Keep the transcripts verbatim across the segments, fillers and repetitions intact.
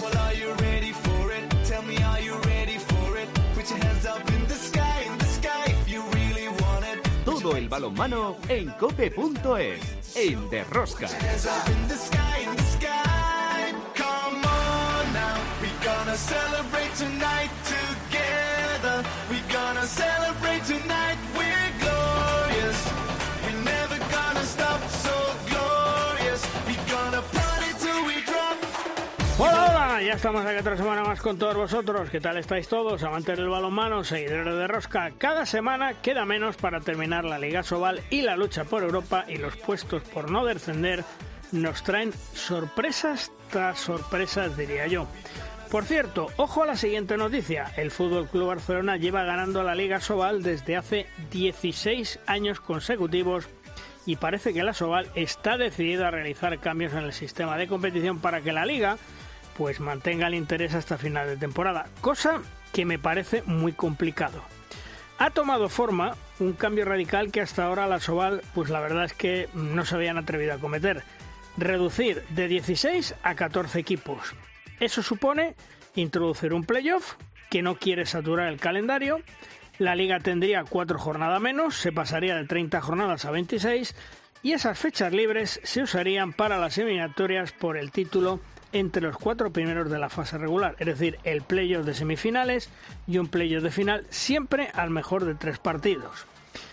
Well, are you ready for it? Tell me, are you ready for it? Put your hands up in the sky, in the sky, if you really want it. Todo el balonmano en cope punto es, en De Rosca. Put your hands up in the sky, in the sky. Come on now, we're gonna celebrate tonight together. We're gonna celebrate tonight, we're glorious. We're never gonna stop, so glorious. We're gonna party till we drop. Hola, hola, ya estamos aquí otra semana más con todos vosotros. ¿Qué tal estáis todos? Amantes del balonmano, seguidores de Rosca. Cada semana queda menos para terminar la Liga Sobal y la lucha por Europa, y los puestos por no descender nos traen sorpresas tras sorpresas, diría yo. Por cierto, ojo a la siguiente noticia. El F C Barcelona lleva ganando la Liga Sobal desde hace dieciséis años consecutivos, y parece que la Sobal está decidida a realizar cambios en el sistema de competición para que la Liga pues mantenga el interés hasta final de temporada, cosa que me parece muy complicado. Ha tomado forma un cambio radical que hasta ahora la Sobal, pues la verdad es que no se habían atrevido a cometer: reducir de dieciséis a catorce equipos. Eso supone introducir un playoff que no quiere saturar el calendario. La Liga tendría cuatro jornadas menos, se pasaría de treinta jornadas a veintiséis, y esas fechas libres se usarían para las eliminatorias por el título entre los cuatro primeros de la fase regular, es decir, el playoff de semifinales y un playoff de final, siempre al mejor de tres partidos.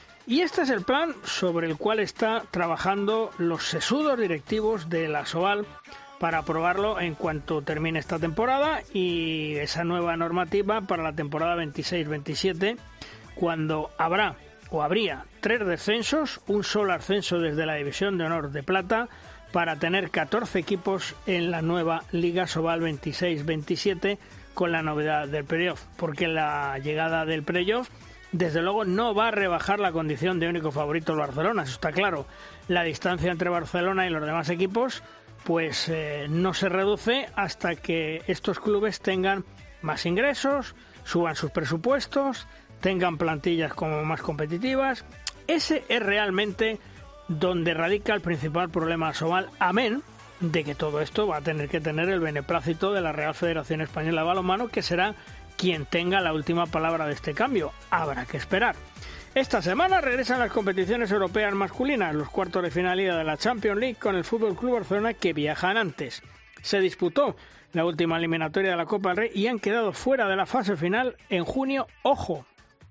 Y este es el plan sobre el cual está trabajando los sesudos directivos de la Sobal para aprobarlo en cuanto termine esta temporada, y esa nueva normativa para la temporada veintiséis veintisiete, cuando habrá o habría tres descensos, un solo ascenso desde la División de Honor de Plata, para tener catorce equipos en la nueva Liga Sobal veintiséis veintisiete, con la novedad del playoff, porque la llegada del playoff desde luego no va a rebajar la condición de único favorito el Barcelona, eso está claro. La distancia entre Barcelona y los demás equipos pues eh, no se reduce hasta que estos clubes tengan más ingresos, suban sus presupuestos, tengan plantillas como más competitivas. Ese es realmente donde radica el principal problema Sobal, amén de que todo esto va a tener que tener el beneplácito de la Real Federación Española de Balonmano, que será quien tenga la última palabra de este cambio. Habrá que esperar. Esta semana regresan las competiciones europeas masculinas, los cuartos de final de la Champions League, con el F C Barcelona, que viajan antes. Se disputó la última eliminatoria de la Copa del Rey y han quedado fuera de la fase final en junio. Ojo,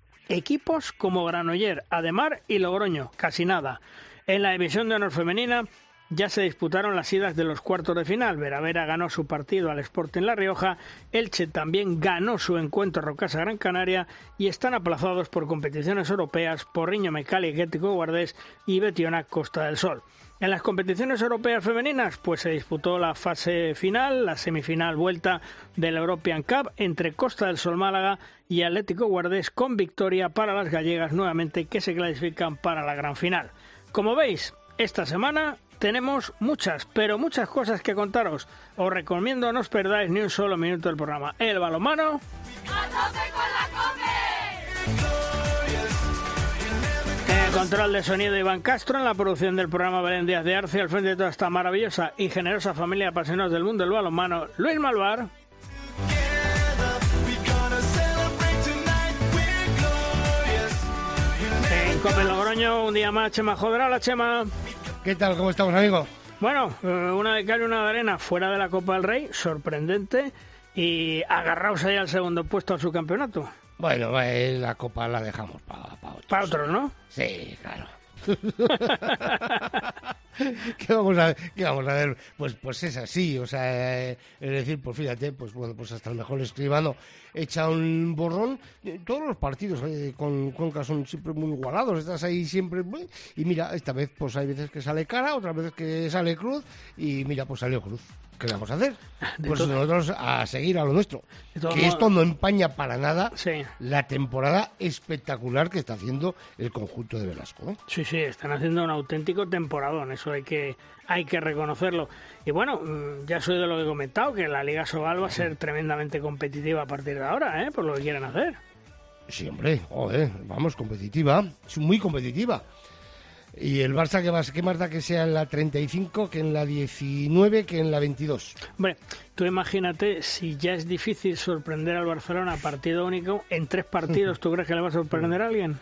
equipos como Granollers, Ademar y Logroño, casi nada. En la división de honor femenina ya se disputaron las idas de los cuartos de final. Veravera ganó su partido al Sporting La Rioja, Elche también ganó su encuentro a Rocasa Gran Canaria, y están aplazados por competiciones europeas Porriño Mecali, Atlético Guardés y Betionac Costa del Sol. En las competiciones europeas femeninas pues se disputó la fase final, la semifinal vuelta del European Cup entre Costa del Sol Málaga y Atlético Guardés, con victoria para las gallegas nuevamente, que se clasifican para la gran final. Como veis, esta semana tenemos muchas, pero muchas cosas que contaros. Os recomiendo no os perdáis ni un solo minuto del programa. El balonmano ¡a tope con la COPE! En el control de sonido Iván Castro, en la producción del programa Belén Díaz de Arce, al frente de toda esta maravillosa y generosa familia de apasionados del mundo del balonmano, Luis Malvar. En Cope Logroño, un día más, Chema Jodra. Hola, Chema. ¿Qué tal? ¿Cómo estamos, amigos? Bueno, una de cal y una de arena fuera de la Copa del Rey, sorprendente, y agarraos ahí al segundo puesto al subcampeonato. Bueno, eh, la Copa la dejamos para pa otros. Para otros, ¿no? Sí, claro. ¿Qué vamos a ver? ¿Qué vamos a ver? Pues, pues es así, o sea, eh, es decir, pues fíjate, pues bueno, pues hasta el mejor escribano echa un borrón. Todos los partidos eh, con Cuenca son siempre muy igualados, estás ahí siempre, y mira, esta vez pues hay veces que sale cara, otras veces que sale cruz, y mira, pues salió cruz. ¿Qué le vamos a hacer? De pues todo. nosotros a seguir a lo nuestro. Que modos... esto no empaña para nada sí. la temporada espectacular que está haciendo el conjunto de Velasco, ¿eh? Sí, sí, están haciendo un auténtico temporadón, eso hay que hay que reconocerlo. Y bueno, ya soy de lo que he comentado, que la Liga Sobal va a ser tremendamente competitiva a partir de ahora, ¿eh? Por lo que quieren hacer. Sí, hombre, joder, vamos, competitiva, es muy competitiva. Y el Barça, ¿qué más, qué más da que sea en la treinta y cinco, que en la diecinueve, que en la veintidós? Hombre, tú imagínate, si ya es difícil sorprender al Barcelona partido único, en tres partidos, ¿tú crees que le va a sorprender a alguien?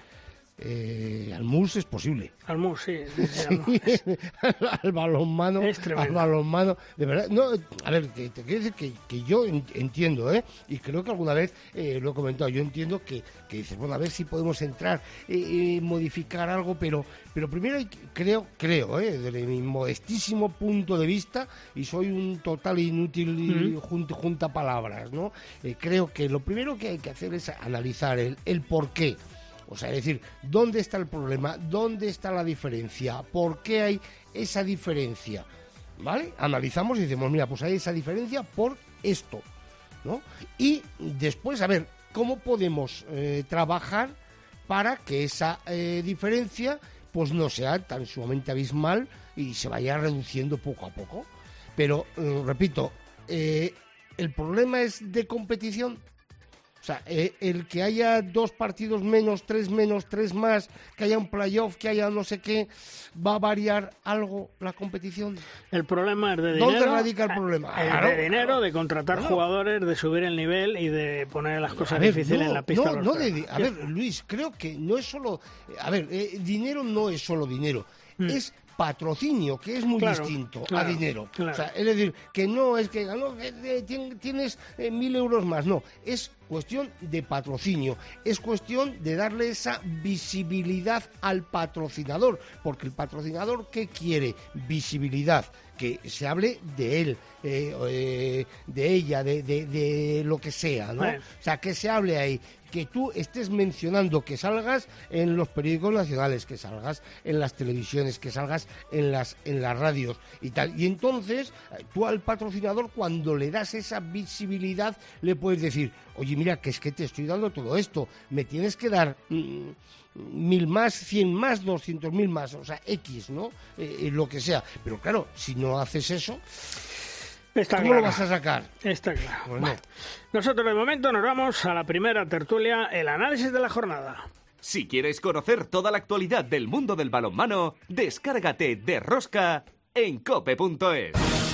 Eh, al Mus es posible. Al Mus, sí. sí, sí, al, Sí, al, al balonmano, Es tremendo. al balonmano, de verdad. No, a ver, te, te quiero decir que, que yo en- entiendo, ¿eh? Y creo que alguna vez eh, lo he comentado. Yo entiendo que, que dices, bueno, a ver si podemos entrar, eh, eh, modificar algo, pero, pero primero hay que- creo, creo, ¿eh? Desde mi modestísimo punto de vista, y soy un total inútil y Mm. junta, junta palabras, ¿no? Eh, creo que lo primero que hay que hacer es analizar el, el por qué. O sea, es decir, ¿dónde está el problema? ¿Dónde está la diferencia? ¿Por qué hay esa diferencia? ¿Vale? Analizamos y decimos, mira, pues hay esa diferencia por esto, ¿no? Y después, a ver, ¿cómo podemos eh, trabajar para que esa eh, diferencia pues no sea tan sumamente abismal y se vaya reduciendo poco a poco? Pero, eh, repito, eh, ¿el problema es de competición? O sea, eh, el que haya dos partidos menos, tres menos, tres más, que haya un playoff, que haya no sé qué, ¿va a variar algo la competición? El problema es de dinero. ¿Dónde radica el problema? El Claro, de dinero, claro, de contratar claro. jugadores, de subir el nivel y de poner las cosas A ver, difíciles no, en la pista. no, a los no caras. de- a ver, Luis, creo que no es solo... A ver, eh, dinero no es solo dinero, es patrocinio, que es muy Mm. Claro, distinto claro, a dinero. claro. O sea, es decir, que no es que no, que, eh, tien- tienes eh, mil euros más, no, es cuestión de patrocinio, es cuestión de darle esa visibilidad al patrocinador, porque el patrocinador, ¿qué quiere? Visibilidad, que se hable de él, eh, eh, de ella, de, de, de lo que sea, ¿no? Bueno. O sea, que se hable ahí, que tú estés mencionando, que salgas en los periódicos nacionales, que salgas en las televisiones, que salgas en las en las radios y tal. Y entonces, eh, tú al patrocinador, cuando le das esa visibilidad, le puedes decir, oye, mira, que es que te estoy dando todo esto, me tienes que dar mm, mil más, cien más, doscientos mil más, o sea, X, ¿no? Eh, eh, lo que sea. Pero claro, si no haces eso, Está ¿cómo claro. lo vas a sacar? Está claro. Pues no. Bueno, nosotros de momento nos vamos a la primera tertulia, el análisis de la jornada. Si quieres conocer toda la actualidad del mundo del balonmano, descárgate de Rosca en cope punto es.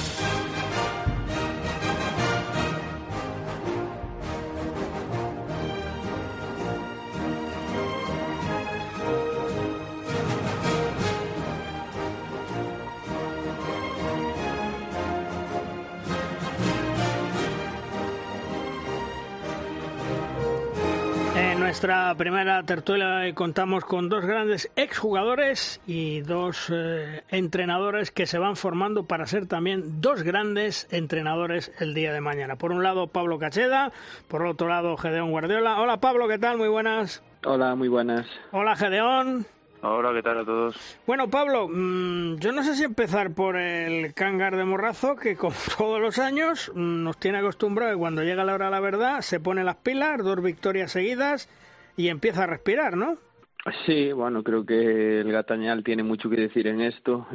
En nuestra primera tertulia contamos con dos grandes exjugadores y dos eh, entrenadores que se van formando para ser también dos grandes entrenadores el día de mañana. Por un lado, Pablo Cacheda, por otro lado, Gedeón Guardiola. Hola, Pablo, ¿qué tal? Muy buenas. Hola, muy buenas. Hola, Gedeón. Hola, ¿qué tal a todos? Bueno, Pablo, mmm, yo no sé si empezar por el Cángar de Morrazo, que como todos los años mmm, nos tiene acostumbrado que cuando llega la hora de la verdad se pone las pilas, dos victorias seguidas y empieza a respirar, ¿no? Sí, bueno, creo que el Gatañal tiene mucho que decir en esto.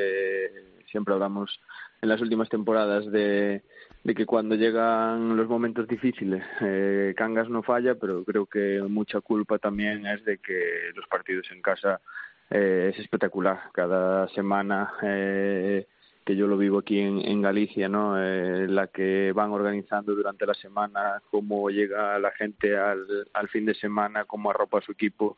Eh, siempre hablamos en las últimas temporadas de, de que cuando llegan los momentos difíciles, eh, Cangas no falla, pero creo que mucha culpa también es de que los partidos en casa eh, es espectacular. Cada semana eh, que yo lo vivo aquí en, en Galicia, ¿no? Eh, la que van organizando durante la semana, cómo llega la gente al, al fin de semana, cómo arropa a su equipo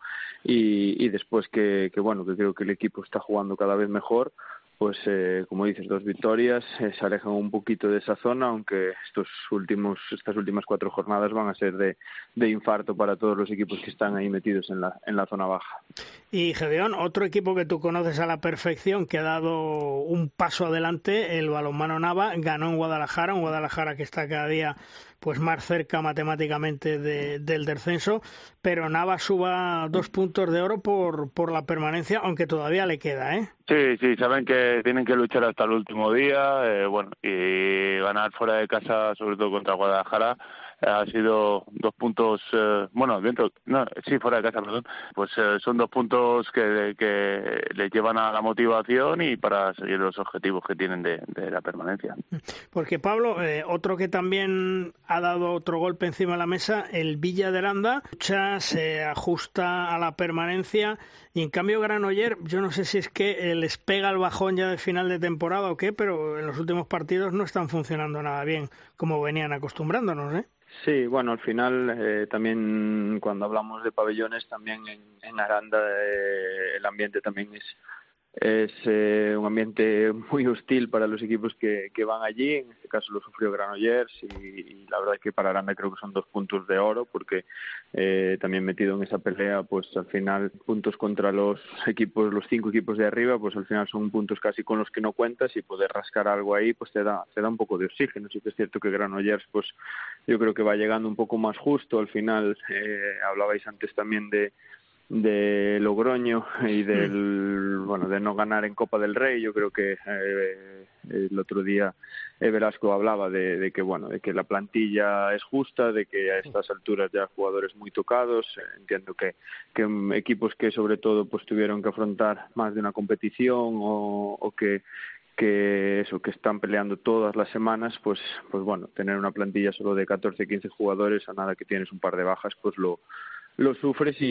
y, y después que, que, bueno, que creo que el equipo está jugando cada vez mejor. Pues eh, como dices, dos victorias, eh, se alejan un poquito de esa zona, aunque estos últimos, estas últimas cuatro jornadas van a ser de, de infarto para todos los equipos que están ahí metidos en la, en la zona baja. Y Gedeón, otro equipo que tú conoces a la perfección, que ha dado un paso adelante, el balonmano Nava, ganó en Guadalajara, un Guadalajara que está cada día pues más cerca matemáticamente de, del descenso, pero Nava suba dos puntos de oro por, por la permanencia, aunque todavía le queda, ¿eh? Sí, sí, saben que tienen que luchar hasta el último día, eh, bueno, y ganar fuera de casa, sobre todo contra Guadalajara, ha sido dos puntos, eh, bueno, dentro, no, sí, fuera de casa, perdón, pues eh, son dos puntos que, que les llevan a la motivación y para seguir los objetivos que tienen de, de la permanencia. Porque Pablo, eh, otro que también ha dado otro golpe encima de la mesa, el Villa de Aranda, se ajusta a la permanencia y en cambio Granollers, yo no sé si es que les pega el bajón ya de final de temporada o qué, pero en los últimos partidos no están funcionando nada bien como venían acostumbrándonos, ¿eh? Sí, bueno, al final eh, también cuando hablamos de pabellones, también en, en Aranda eh, el ambiente también es es eh, un ambiente muy hostil para los equipos que, que van allí. En este caso lo sufrió Granollers y, y la verdad es que para Aranda creo que son dos puntos de oro porque eh, también metido en esa pelea, pues al final puntos contra los equipos, los cinco equipos de arriba, pues al final son puntos casi con los que no cuentas y poder rascar algo ahí pues te da, te da un poco de oxígeno. Sí que es cierto que Granollers pues yo creo que va llegando un poco más justo. Al final eh, hablabais antes también de de Logroño y del bueno de no ganar en Copa del Rey. Yo creo que eh, el otro día eh, Velasco hablaba de, de que bueno de que la plantilla es justa, de que a estas alturas ya jugadores muy tocados. Eh, entiendo que, que um, equipos que sobre todo pues tuvieron que afrontar más de una competición o, o que que eso, que están peleando todas las semanas, pues pues bueno, tener una plantilla solo de catorce, quince jugadores, a nada que tienes un par de bajas, pues lo lo sufres y,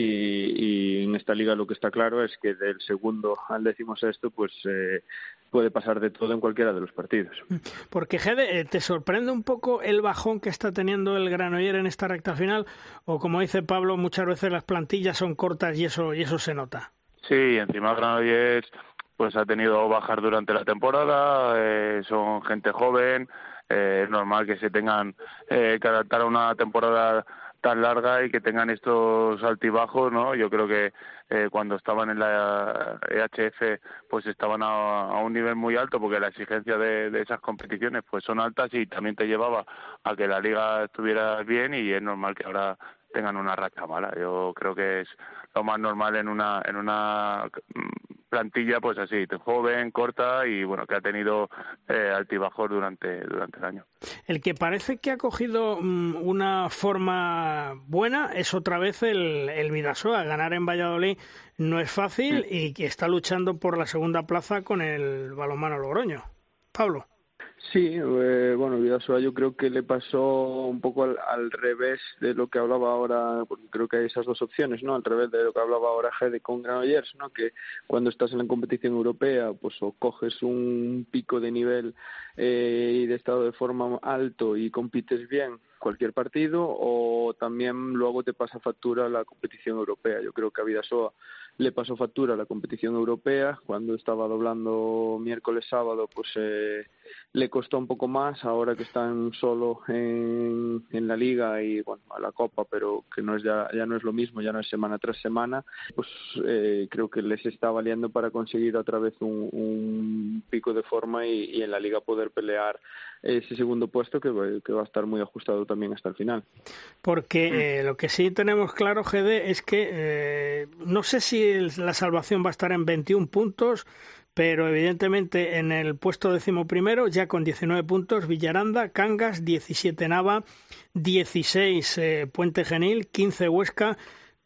y en esta liga lo que está claro es que del segundo al decimosexto pues eh, puede pasar de todo en cualquiera de los partidos. Porque Gede, ¿te sorprende un poco el bajón que está teniendo el Granollers en esta recta final? O como dice Pablo, muchas veces las plantillas son cortas y eso y eso se nota. Sí, encima Granollers pues ha tenido bajas durante la temporada, eh, son gente joven, eh, es normal que se tengan eh, que adaptar a una temporada tan larga y que tengan estos altibajos, ¿no? Yo creo que eh, cuando estaban en la E H F pues estaban a, a un nivel muy alto porque la exigencia de, de esas competiciones pues son altas y también te llevaba a que la liga estuviera bien y es normal que ahora tengan una racha mala. Yo creo que es lo más normal en una en una plantilla pues así, joven, corta y bueno, que ha tenido eh, altibajos durante durante el año. El que parece que ha cogido um, una forma buena es otra vez el, el Bidasoa. Ganar en Valladolid no es fácil sí. Y que está luchando por la segunda plaza con el balonmano Logroño. Pablo. Sí, eh, bueno, Bidasoa yo creo que le pasó un poco al, al revés de lo que hablaba ahora, porque creo que hay esas dos opciones, ¿no? Al revés de lo que hablaba ahora Gede con Granollers, ¿no? Que cuando estás en la competición europea, pues o coges un pico de nivel eh, y de estado de forma alto y compites bien cualquier partido, o también luego te pasa factura la competición europea. Yo creo que a Bidasoa le pasó factura a la competición europea, cuando estaba doblando miércoles, sábado, pues eh, le costó un poco más, ahora que están solo en, en la liga y bueno, a la Copa, pero que no es ya, ya no es lo mismo, ya no es semana tras semana, pues eh, creo que les está valiendo para conseguir otra vez un, un pico de forma y, y en la liga poder pelear ese segundo puesto que, que va a estar muy ajustado también hasta el final. Porque eh, lo que sí tenemos claro, Gede, es que eh, no sé si la salvación va a estar en veintiún puntos, pero evidentemente en el puesto decimoprimero, ya con diecinueve puntos, Villaranda, Cangas, diecisiete Nava, dieciséis eh, Puente Genil, quince Huesca,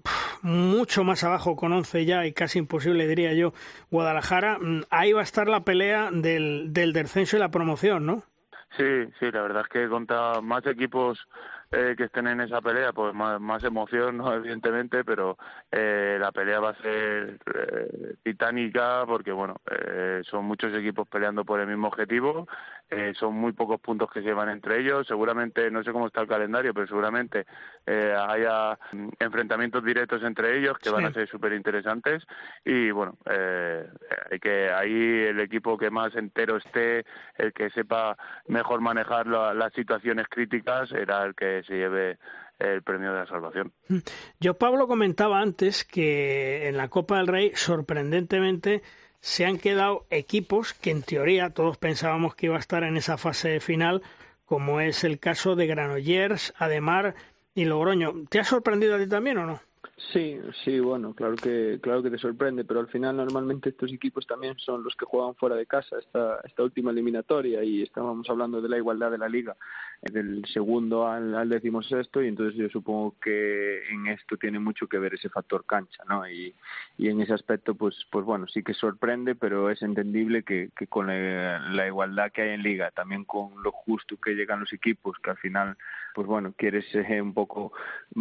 mucho más abajo con once ya y casi imposible, diría yo, Guadalajara. Ahí va a estar la pelea del, del descenso y la promoción, ¿no? Sí, sí, la verdad es que contra más equipos eh, que estén en esa pelea, pues más, más emoción, ¿no? Evidentemente, pero eh, la pelea va a ser eh, titánica porque, bueno, eh, son muchos equipos peleando por el mismo objetivo, eh, son muy pocos puntos que se llevan entre ellos, seguramente, no sé cómo está el calendario, pero seguramente eh, haya enfrentamientos directos entre ellos que sí. Van a ser súper interesantes y, bueno, eh, hay que ahí el equipo que más entero esté, el que sepa mejor manejar la, las situaciones críticas, será el que se lleve el premio de la salvación. Yo, Pablo, comentaba antes que en la Copa del Rey, sorprendentemente, se han quedado equipos que en teoría todos pensábamos que iba a estar en esa fase final, como es el caso de Granollers, Ademar y Logroño. ¿Te ha sorprendido a ti también o no? Sí, sí, bueno, claro que claro que te sorprende, pero al final normalmente estos equipos también son los que juegan fuera de casa esta esta última eliminatoria, y estábamos hablando de la igualdad de la liga, del segundo al, al decimosexto, y entonces yo supongo que en esto tiene mucho que ver ese factor cancha, ¿no? Y, y en ese aspecto, pues pues bueno, sí que sorprende, pero es entendible que, que con la, la igualdad que hay en liga, también con lo justo que llegan los equipos, que al final, pues bueno, quieres eh, un poco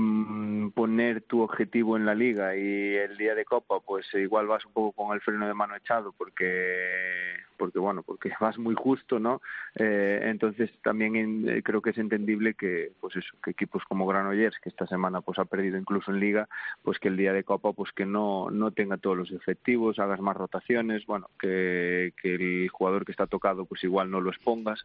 mmm, poner tu objetivo en la liga, y el día de Copa pues igual vas un poco con el freno de mano echado porque porque bueno porque vas muy justo, ¿no? Eh, entonces también en, creo que es entendible que pues eso, que equipos como Granollers, que esta semana pues ha perdido incluso en liga, pues que el día de Copa pues que no no tenga todos los efectivos, hagas más rotaciones, bueno, que, que el jugador que está tocado pues igual no lo expongas,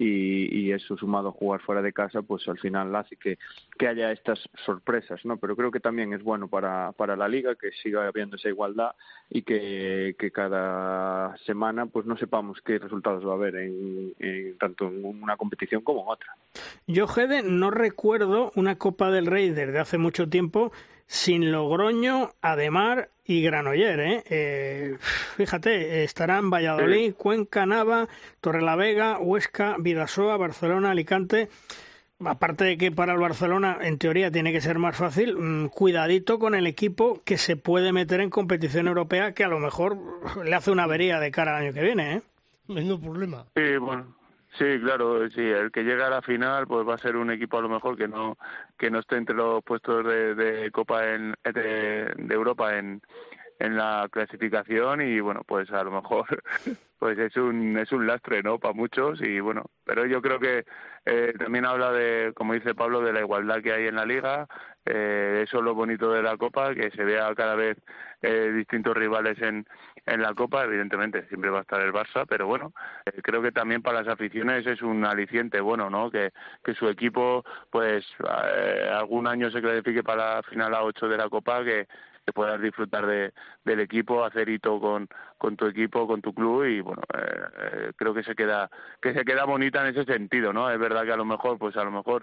y, y eso sumado a jugar fuera de casa pues al final hace que, que haya estas sorpresas, ¿no? Pero creo que también es bueno para para la liga que siga habiendo esa igualdad, y que, que cada semana pues no sepamos qué resultados va a haber en, en tanto en una competición como en otra. Yo, Gede, no recuerdo una Copa del Rey desde hace mucho tiempo sin Logroño, Ademar y Granollers, ¿eh? Eh, fíjate, estarán Valladolid, sí. Cuenca, Nava, Torrelavega, Huesca, Bidasoa, Barcelona, Alicante. Aparte de que para el Barcelona en teoría tiene que ser más fácil, mmm, cuidadito con el equipo que se puede meter en competición europea, que a lo mejor le hace una avería de cara al año que viene, ¿eh? Menudo problema. Sí, bueno, sí, claro, sí, el que llega a la final pues va a ser un equipo a lo mejor que no que no esté entre los puestos de, de Copa en, de, de Europa en en la clasificación, y bueno, pues a lo mejor pues es un es un lastre, ¿no?, para muchos, y bueno, pero yo creo que eh, también habla de, como dice Pablo, de la igualdad que hay en la liga. Eh, eso es lo bonito de la Copa, que se vea cada vez eh, distintos rivales en en la Copa. Evidentemente siempre va a estar el Barça, pero bueno, eh, creo que también para las aficiones es un aliciente bueno, ¿no?, que que su equipo pues eh, algún año se clasifique para la final a ocho de la Copa, que que puedas disfrutar de del equipo, hacer hito con con tu equipo, con tu club, y bueno, eh, eh, creo que se queda que se queda bonita en ese sentido, ¿no? Es verdad que a lo mejor pues a lo mejor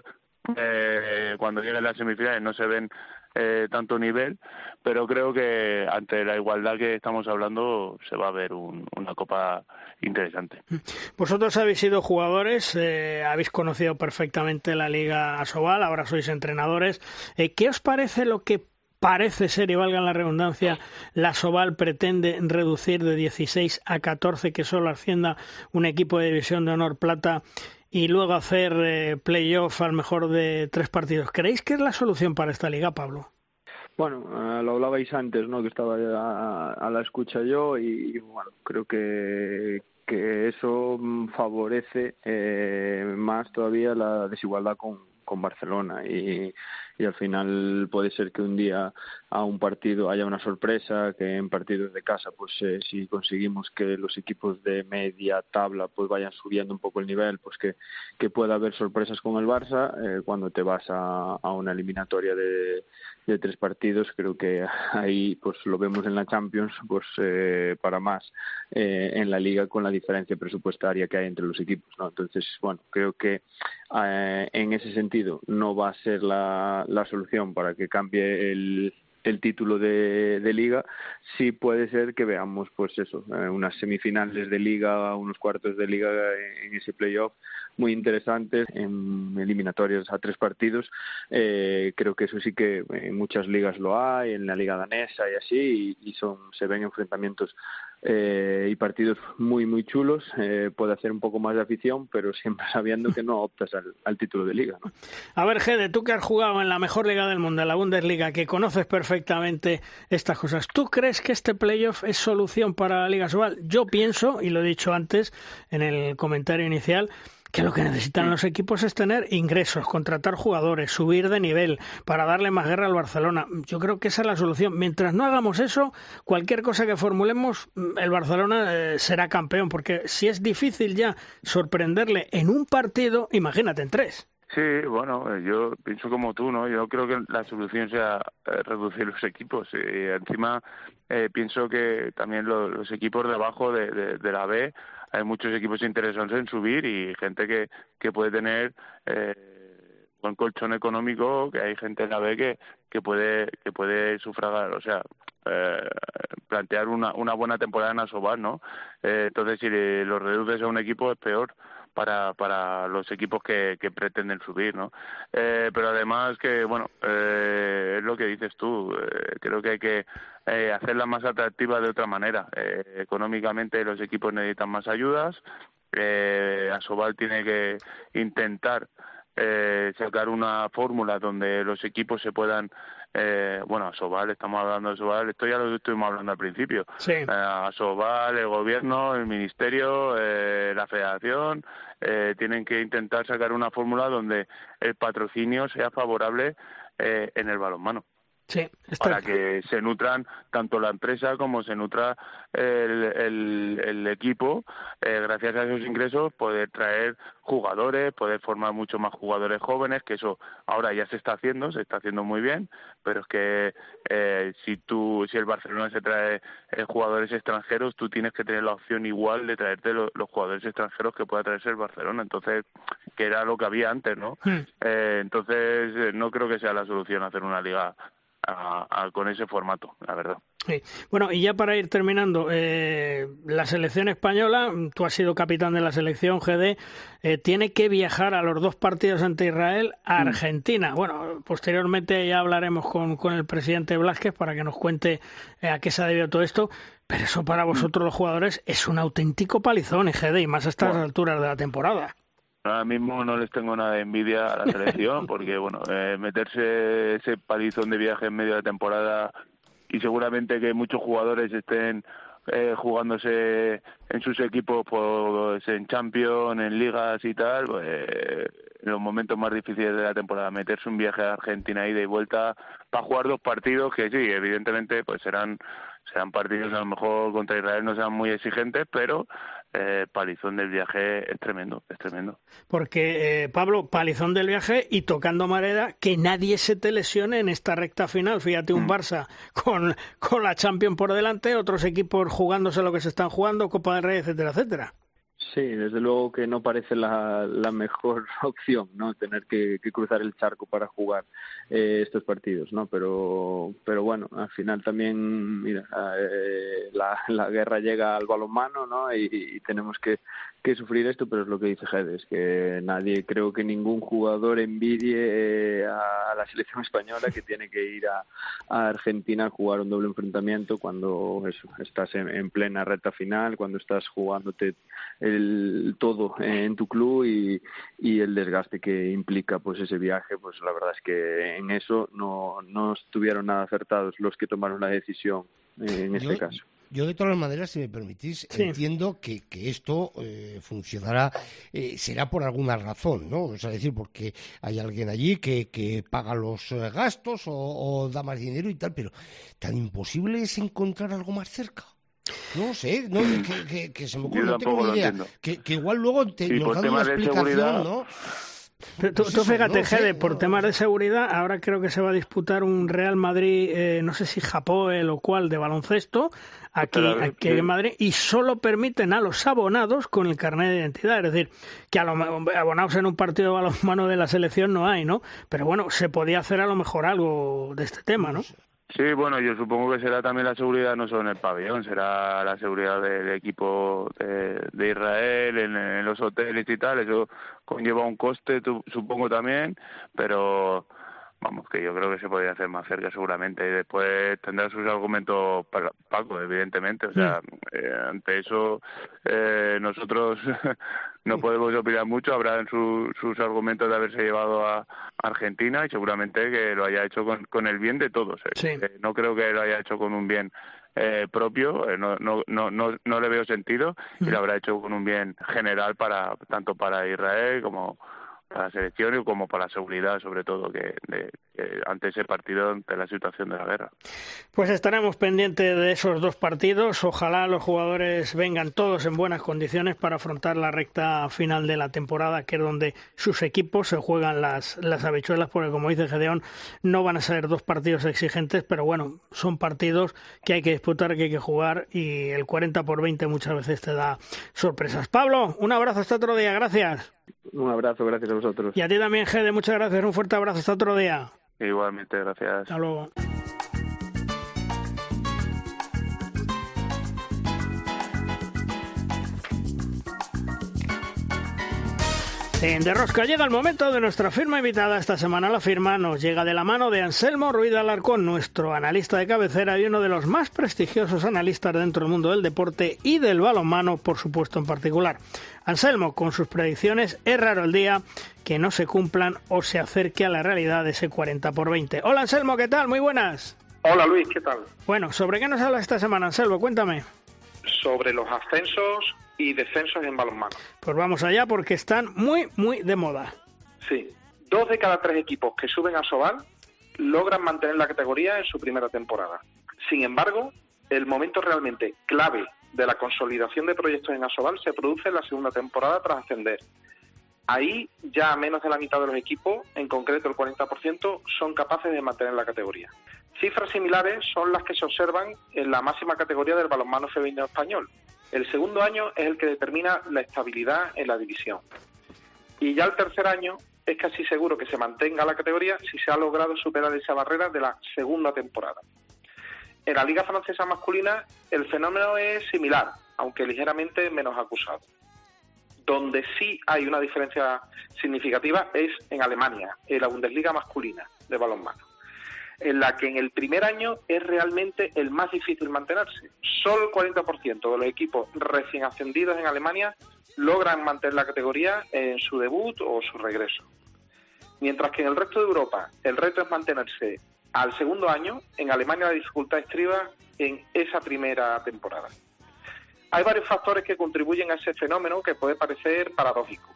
eh, cuando lleguen las semifinales no se ven eh, tanto nivel, pero creo que ante la igualdad que estamos hablando se va a ver un, una Copa interesante. Vosotros habéis sido jugadores, eh, habéis conocido perfectamente la Liga Asobal, ahora sois entrenadores. Eh, ¿Qué os parece lo que parece ser, y valga la redundancia, la Asobal pretende reducir de dieciséis a catorce, que solo ascienda un equipo de división de honor plata, y luego hacer eh, play-off al mejor de tres partidos? ¿Creéis que es la solución para esta liga, Pablo? Bueno, uh, lo hablabais antes, ¿no?, que estaba a, a la escucha yo, y, y bueno, creo que que eso favorece eh, más todavía la desigualdad con, con Barcelona, y, y al final puede ser que un día a un partido haya una sorpresa, que en partidos de casa pues eh, si conseguimos que los equipos de media tabla pues vayan subiendo un poco el nivel, pues que, que pueda haber sorpresas con el Barça. Eh, cuando te vas a, a una eliminatoria de, de tres partidos, creo que ahí pues lo vemos en la Champions, pues eh, para más eh, en la Liga, con la diferencia presupuestaria que hay entre los equipos, ¿no? Entonces, bueno, creo que eh, en ese sentido no va a ser la, la solución para que cambie el el título de, de Liga. Sí puede ser que veamos pues eso, eh, unas semifinales de Liga, unos cuartos de Liga en ese playoff muy interesantes, en eliminatorias a tres partidos. Eh, creo que eso sí que en muchas ligas lo hay, en la liga danesa y así, y, y son se ven enfrentamientos eh, y partidos muy muy chulos. Eh, puede hacer un poco más de afición, pero siempre sabiendo que no optas al, al título de Liga, ¿no? A ver, Gede, tú que has jugado en la mejor liga del mundo, en la Bundesliga, que conoces perfectamente estas cosas, ¿tú crees que este playoff es solución para la Liga Asobal? Yo pienso, y lo he dicho antes en el comentario inicial, que lo que necesitan los equipos es tener ingresos, contratar jugadores, subir de nivel para darle más guerra al Barcelona. Yo creo que esa es la solución. Mientras no hagamos eso, cualquier cosa que formulemos, el Barcelona eh, será campeón, porque si es difícil ya sorprenderle en un partido, imagínate en tres. Sí, bueno, yo pienso como tú, ¿no? Yo creo que la solución sea eh, reducir los equipos, y encima eh, pienso que también lo, los equipos de abajo de, de, de la B, hay muchos equipos interesantes en subir, y gente que, que puede tener eh, buen colchón económico, que hay gente en la B que, que puede que puede sufragar, o sea, eh, plantear una, una buena temporada en Asobal, ¿no? Eh, entonces, si lo reduces a un equipo es peor para para los equipos que, que pretenden subir, ¿no? Eh, pero además que, bueno, eh, es lo que dices tú, eh, creo que hay que eh, hacerla más atractiva de otra manera. Eh, económicamente los equipos necesitan más ayudas, eh, Asobal tiene que intentar eh, sacar una fórmula donde los equipos se puedan Eh, bueno, Asobal, estamos hablando de Asobal, esto ya lo estuvimos hablando al principio. Sí. Eh, Asobal, el gobierno, el ministerio, eh, la federación, eh, tienen que intentar sacar una fórmula donde el patrocinio sea favorable eh, en el balonmano. Sí, está para que se nutran tanto la empresa como se nutra el, el, el equipo, eh, gracias a esos ingresos poder traer jugadores, poder formar mucho más jugadores jóvenes, que eso ahora ya se está haciendo, se está haciendo muy bien, pero es que eh, si tú, si el Barcelona se trae eh, jugadores extranjeros, tú tienes que tener la opción igual de traerte lo, los jugadores extranjeros que pueda traerse el Barcelona, entonces, que era lo que había antes, ¿no? Hmm. Eh, entonces, eh, no creo que sea la solución hacer una liga A, a, con ese formato, la verdad. Sí. Bueno, y ya para ir terminando, eh, la selección española, tú has sido capitán de la selección, G D, eh, tiene que viajar a los dos partidos ante Israel a Argentina. Mm. Bueno, posteriormente ya hablaremos con, con el presidente Blázquez para que nos cuente eh, a qué se ha debido todo esto, pero eso para vosotros los jugadores es un auténtico palizón, G D, y más a estas bueno. alturas de la temporada. Ahora mismo no les tengo nada de envidia a la selección porque, bueno, eh, meterse ese palizón de viaje en medio de la temporada y seguramente que muchos jugadores estén eh, jugándose en sus equipos pues, en Champions, en ligas y tal, pues, eh, en los momentos más difíciles de la temporada, meterse un viaje a Argentina ida y vuelta para jugar dos partidos que sí, evidentemente pues serán serán partidos a lo mejor contra Israel no sean muy exigentes, pero eh, palizón del viaje es tremendo, es tremendo. Porque, eh, Pablo, palizón del viaje y tocando madera, que nadie se te lesione en esta recta final. Fíjate, un mm. Barça con, con la Champions por delante, otros equipos jugándose lo que se están jugando, Copa del Rey, etcétera, etcétera. Sí, desde luego que no parece la, la mejor opción, ¿no? Tener que, que cruzar el charco para jugar eh, estos partidos, ¿no? Pero, pero bueno, al final también, mira, eh, la, la guerra llega al balonmano, ¿no? Y, y tenemos que, que sufrir esto, pero es lo que dice Gedes, que nadie, creo que ningún jugador envidie eh, a la selección española que tiene que ir a, a Argentina a jugar un doble enfrentamiento cuando eso, estás en, en plena recta final, cuando estás jugándote el todo en tu club y, y el desgaste que implica pues ese viaje, pues la verdad es que en eso no, no estuvieron nada acertados los que tomaron la decisión en este yo, caso. Yo de todas maneras, si me permitís, sí. entiendo que, que esto eh, funcionará, eh, será por alguna razón, ¿no? O sea, decir, porque hay alguien allí que, que paga los eh, gastos o, o da más dinero y tal, pero tan imposible es encontrar algo más cerca. No sé, no, que, que, que se me ocurre, no tengo ni idea. Que, que igual luego te, sí, nos dan una explicación, ¿no? Pero tú, tú fíjate, no, Gede, por no, temas de seguridad, ahora creo que se va a disputar un Real Madrid, eh, no sé si Japoel o cual, de baloncesto, aquí, aquí en Madrid, y solo permiten a los abonados con el carnet de identidad. Es decir, que a los abonados en un partido de balonmano de la selección no hay, ¿no? Pero bueno, se podía hacer a lo mejor algo de este tema, ¿no? Sí, bueno, yo supongo que será también la seguridad no solo en el pabellón, será la seguridad del equipo de, de Israel, en, en los hoteles y tal, eso conlleva un coste, tu, supongo también, pero vamos, que yo creo que se podría hacer más cerca seguramente, y después tendrá sus argumentos para Paco, evidentemente, o sea, mm. eh, ante eso eh, nosotros no podemos opinar mucho, habrán su, sus argumentos de haberse llevado a Argentina y seguramente que lo haya hecho con, con el bien de todos, eh. Sí. Eh, no creo que lo haya hecho con un bien eh, propio, eh, no, no, no, no, no le veo sentido y lo habrá hecho con un bien general para tanto para Israel como para la selección y como para la seguridad, sobre todo, que de, de, ante ese partido, ante la situación de la guerra. Pues estaremos pendientes de esos dos partidos. Ojalá los jugadores vengan todos en buenas condiciones para afrontar la recta final de la temporada, que es donde sus equipos se juegan las, las habichuelas, porque como dice Gedeón, no van a ser dos partidos exigentes, pero bueno, son partidos que hay que disputar, que hay que jugar, y el cuarenta por veinte muchas veces te da sorpresas. Pablo, un abrazo hasta otro día, gracias. Un abrazo, gracias a vosotros. Y a ti también, Gede, muchas gracias. Un fuerte abrazo. Hasta otro día. Igualmente, gracias. Hasta luego. En De Rosca llega el momento de nuestra firma invitada. Esta semana la firma nos llega de la mano de Anselmo Ruiz de Alarcón, nuestro analista de cabecera y uno de los más prestigiosos analistas dentro del mundo del deporte y del balonmano, por supuesto, en particular. Anselmo, con sus predicciones, es raro el día que no se cumplan o se acerque a la realidad de ese cuarenta por veinte. Hola Anselmo, ¿qué tal? Muy buenas. Hola Luis, ¿qué tal? Bueno, ¿sobre qué nos habla esta semana, Anselmo? Cuéntame. Sobre los ascensos y descensos en balonmano. Pues vamos allá porque están muy, muy de moda. Sí. Dos de cada tres equipos que suben a Asobal logran mantener la categoría en su primera temporada. Sin embargo, el momento realmente clave de la consolidación de proyectos en Asobal se produce en la segunda temporada tras ascender. Ahí ya menos de la mitad de los equipos, en concreto el cuarenta por ciento, son capaces de mantener la categoría. Cifras similares son las que se observan en la máxima categoría del balonmano femenino español. El segundo año es el que determina la estabilidad en la división. Y ya el tercer año es casi seguro que se mantenga la categoría si se ha logrado superar esa barrera de la segunda temporada. En la Liga Francesa masculina el fenómeno es similar, aunque ligeramente menos acusado. Donde sí hay una diferencia significativa es en Alemania, en la Bundesliga masculina de balonmano, en la que en el primer año es realmente el más difícil mantenerse. Solo el cuarenta por ciento de los equipos recién ascendidos en Alemania logran mantener la categoría en su debut o su regreso. Mientras que en el resto de Europa el reto es mantenerse al segundo año, en Alemania la dificultad estriba en esa primera temporada. Hay varios factores que contribuyen a ese fenómeno que puede parecer paradójico,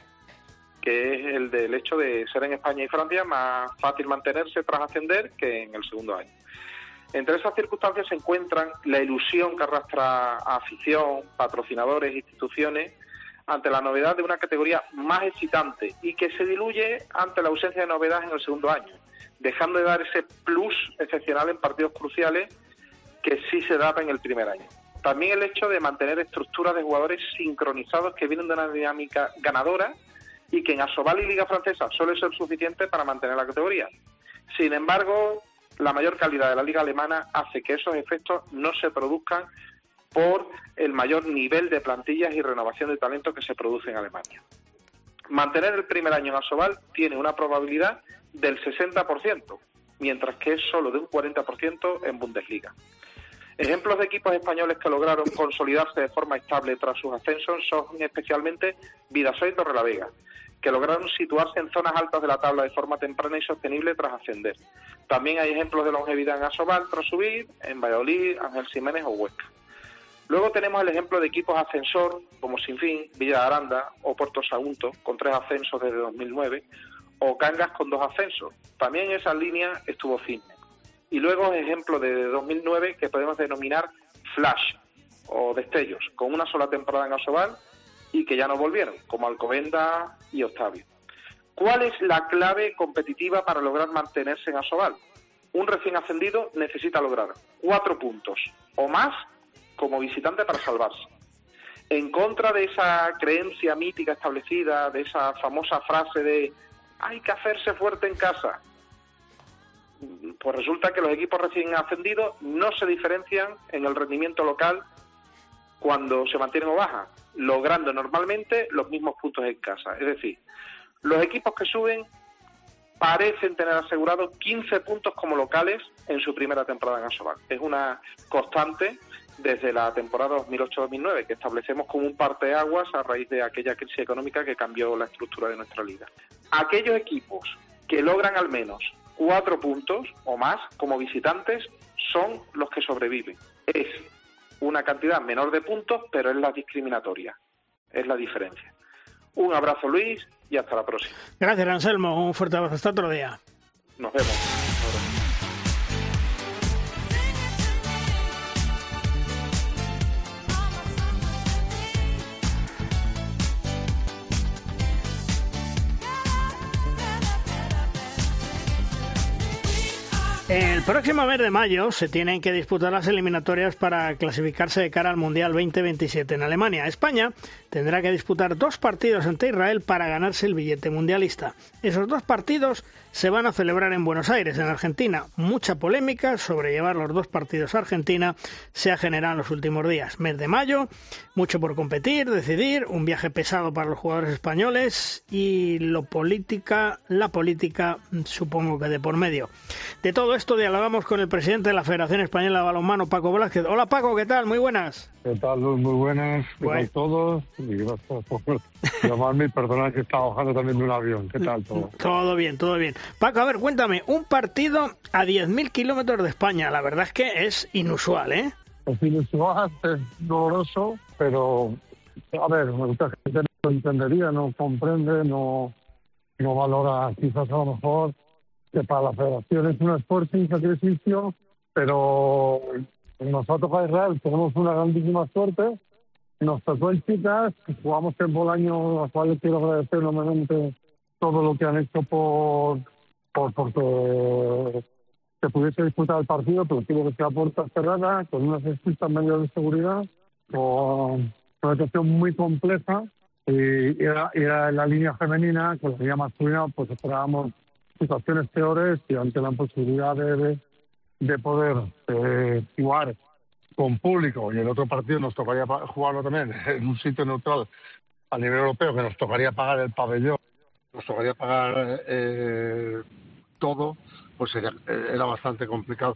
que es el del hecho de ser en España y Francia más fácil mantenerse tras ascender que en el segundo año. Entre esas circunstancias se encuentran la ilusión que arrastra a afición, patrocinadores, instituciones, ante la novedad de una categoría más excitante y que se diluye ante la ausencia de novedad en el segundo año, dejando de dar ese plus excepcional en partidos cruciales que sí se daba en el primer año. También el hecho de mantener estructuras de jugadores sincronizados que vienen de una dinámica ganadora y que en Asobal y Liga Francesa suele ser suficiente para mantener la categoría. Sin embargo, la mayor calidad de la Liga Alemana hace que esos efectos no se produzcan por el mayor nivel de plantillas y renovación de talento que se produce en Alemania. Mantener el primer año en Asobal tiene una probabilidad del sesenta por ciento, mientras que es solo de un cuarenta por ciento en Bundesliga. Ejemplos de equipos españoles que lograron consolidarse de forma estable tras sus ascensos son especialmente Vidasoa y Torrelavega, que lograron situarse en zonas altas de la tabla de forma temprana y sostenible tras ascender. También hay ejemplos de longevidad en Asobal tras subir, en Valladolid, Ángel Jiménez o Huesca. Luego tenemos el ejemplo de equipos ascensor como Sinfín, Villa de Aranda o Puerto Sagunto, con tres ascensos desde dos mil nueve, o Cangas con dos ascensos. También en esa línea estuvo Cisne. Y luego ejemplo de dos mil nueve que podemos denominar flash o destellos, con una sola temporada en Asobal y que ya no volvieron, como Alcobendas y Octavio. ¿Cuál es la clave competitiva para lograr mantenerse en Asobal? Un recién ascendido necesita lograr cuatro puntos o más como visitante para salvarse. En contra de esa creencia mítica establecida, de esa famosa frase de hay que hacerse fuerte en casa, pues resulta que los equipos recién ascendidos no se diferencian en el rendimiento local cuando se mantienen o bajan, logrando normalmente los mismos puntos en casa. Es decir, los equipos que suben parecen tener asegurados quince puntos como locales en su primera temporada en Asobal. Es una constante desde la temporada dos mil ocho dos mil nueve, que establecemos como un parteaguas a raíz de aquella crisis económica que cambió la estructura de nuestra liga. Aquellos equipos que logran al menos cuatro puntos o más como visitantes son los que sobreviven. Es una cantidad menor de puntos, pero es la discriminatoria, es la diferencia. Un abrazo, Luis, y hasta la próxima. Gracias, Anselmo. Un fuerte abrazo. Hasta otro día. Nos vemos. El próximo mes de mayo se tienen que disputar las eliminatorias para clasificarse de cara al Mundial veinte veintisiete en Alemania. España tendrá que disputar dos partidos ante Israel para ganarse el billete mundialista. Esos dos partidos se van a celebrar en Buenos Aires, en Argentina. Mucha polémica sobre llevar los dos partidos a Argentina se ha generado en los últimos días. Mes de mayo, mucho por competir, decidir, un viaje pesado para los jugadores españoles y lo política, la política supongo que de por medio. De todo esto dialogamos con el presidente de la Federación Española de Balonmano, Paco Velázquez. Hola Paco, ¿qué tal? Muy buenas. ¿Qué tal, Luz? Muy buenas. ¿Qué tal todos? Y gracias por llamarme y perdonad que estaba bajando también de un avión. ¿Qué tal todo? Todo bien, todo bien. Paco, a ver, cuéntame, un partido a diez mil kilómetros de España, la verdad es que es inusual, ¿eh? Es inusual, es doloroso, pero, a ver, mucha gente no entendería, no comprende, no, no valora quizás a lo mejor que para la federación es un esfuerzo y un sacrificio, pero nos ha tocado Israel, tenemos una grandísima suerte. Nos tocó en chicas, jugamos en Bolaño, a los cuales quiero agradecer enormemente todo lo que han hecho por, por porque se pudiese disputar el partido, pero tuvo que ser a puerta cerrada, con unas estrictas medidas de seguridad, con una situación muy compleja, y era, era en la línea femenina, con la línea masculina, pues esperábamos situaciones peores y ante la imposibilidad de, de, de poder eh, jugar con público, y el otro partido nos tocaría jugarlo también en un sitio neutral a nivel europeo, que nos tocaría pagar el pabellón, nos tocaría pagar eh, todo, pues era, era bastante complicado.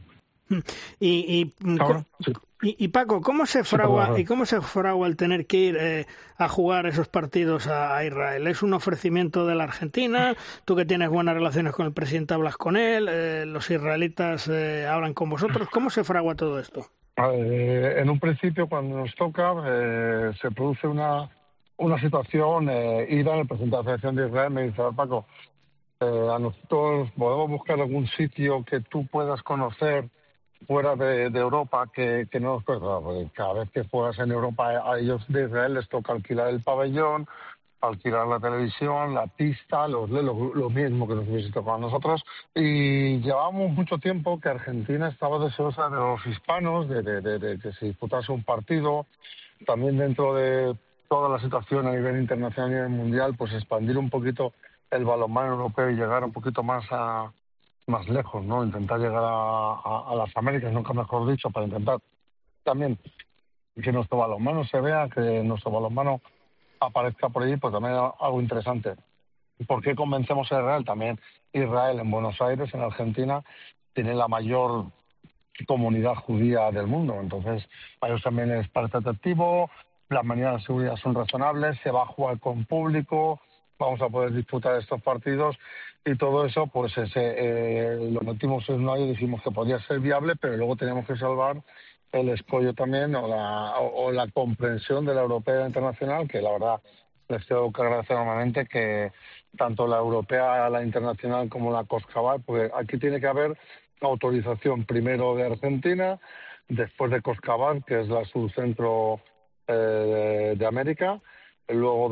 Y, y, Ahora, sí. y, y Paco, ¿cómo se fragua y cómo se fragua el tener que ir eh, a jugar esos partidos a, a Israel? ¿Es un ofrecimiento de la Argentina? Tú que tienes buenas relaciones con el presidente, hablas con él, eh, los israelitas eh, hablan con vosotros. ¿Cómo se fragua todo esto? Eh, en un principio, cuando nos toca, eh, se produce una una situación, eh, ir al presidente de la Federación de Israel me dice, Paco, eh, a nosotros podemos buscar algún sitio que tú puedas conocer fuera de, de Europa que, que no nos cuesta, porque cada vez que juegas en Europa a ellos de Israel les toca alquilar el pabellón, alquilar la televisión, la pista, los, lo, lo mismo que nos hubiese tocado a nosotros. Y llevábamos mucho tiempo que Argentina estaba deseosa de los hispanos, de, de, de, de que se disputase un partido, también dentro de toda la situación a nivel internacional y a nivel mundial, pues expandir un poquito el balonmano europeo y llegar un poquito más a más lejos, ¿no? Intentar llegar a, a, a las Américas, nunca mejor dicho, para intentar también que nuestro balonmano se vea, que nuestro balonmano aparezca por ahí, pues también algo interesante. ¿Por qué convencemos a Israel? También Israel en Buenos Aires, en Argentina, tiene la mayor comunidad judía del mundo, entonces para ellos también es parte atractivo, las medidas de seguridad son razonables, se va a jugar con público, vamos a poder disputar estos partidos y todo eso, pues ese, eh, lo metimos en un año y dijimos que podía ser viable, pero luego teníamos que salvar el escollo también o la, o, o la comprensión de la europea internacional, que la verdad les tengo que agradecer enormemente que tanto la europea, la internacional como la COSCABAL, porque aquí tiene que haber autorización primero de Argentina, después de COSCABAL, que es la subcentro eh, de América, luego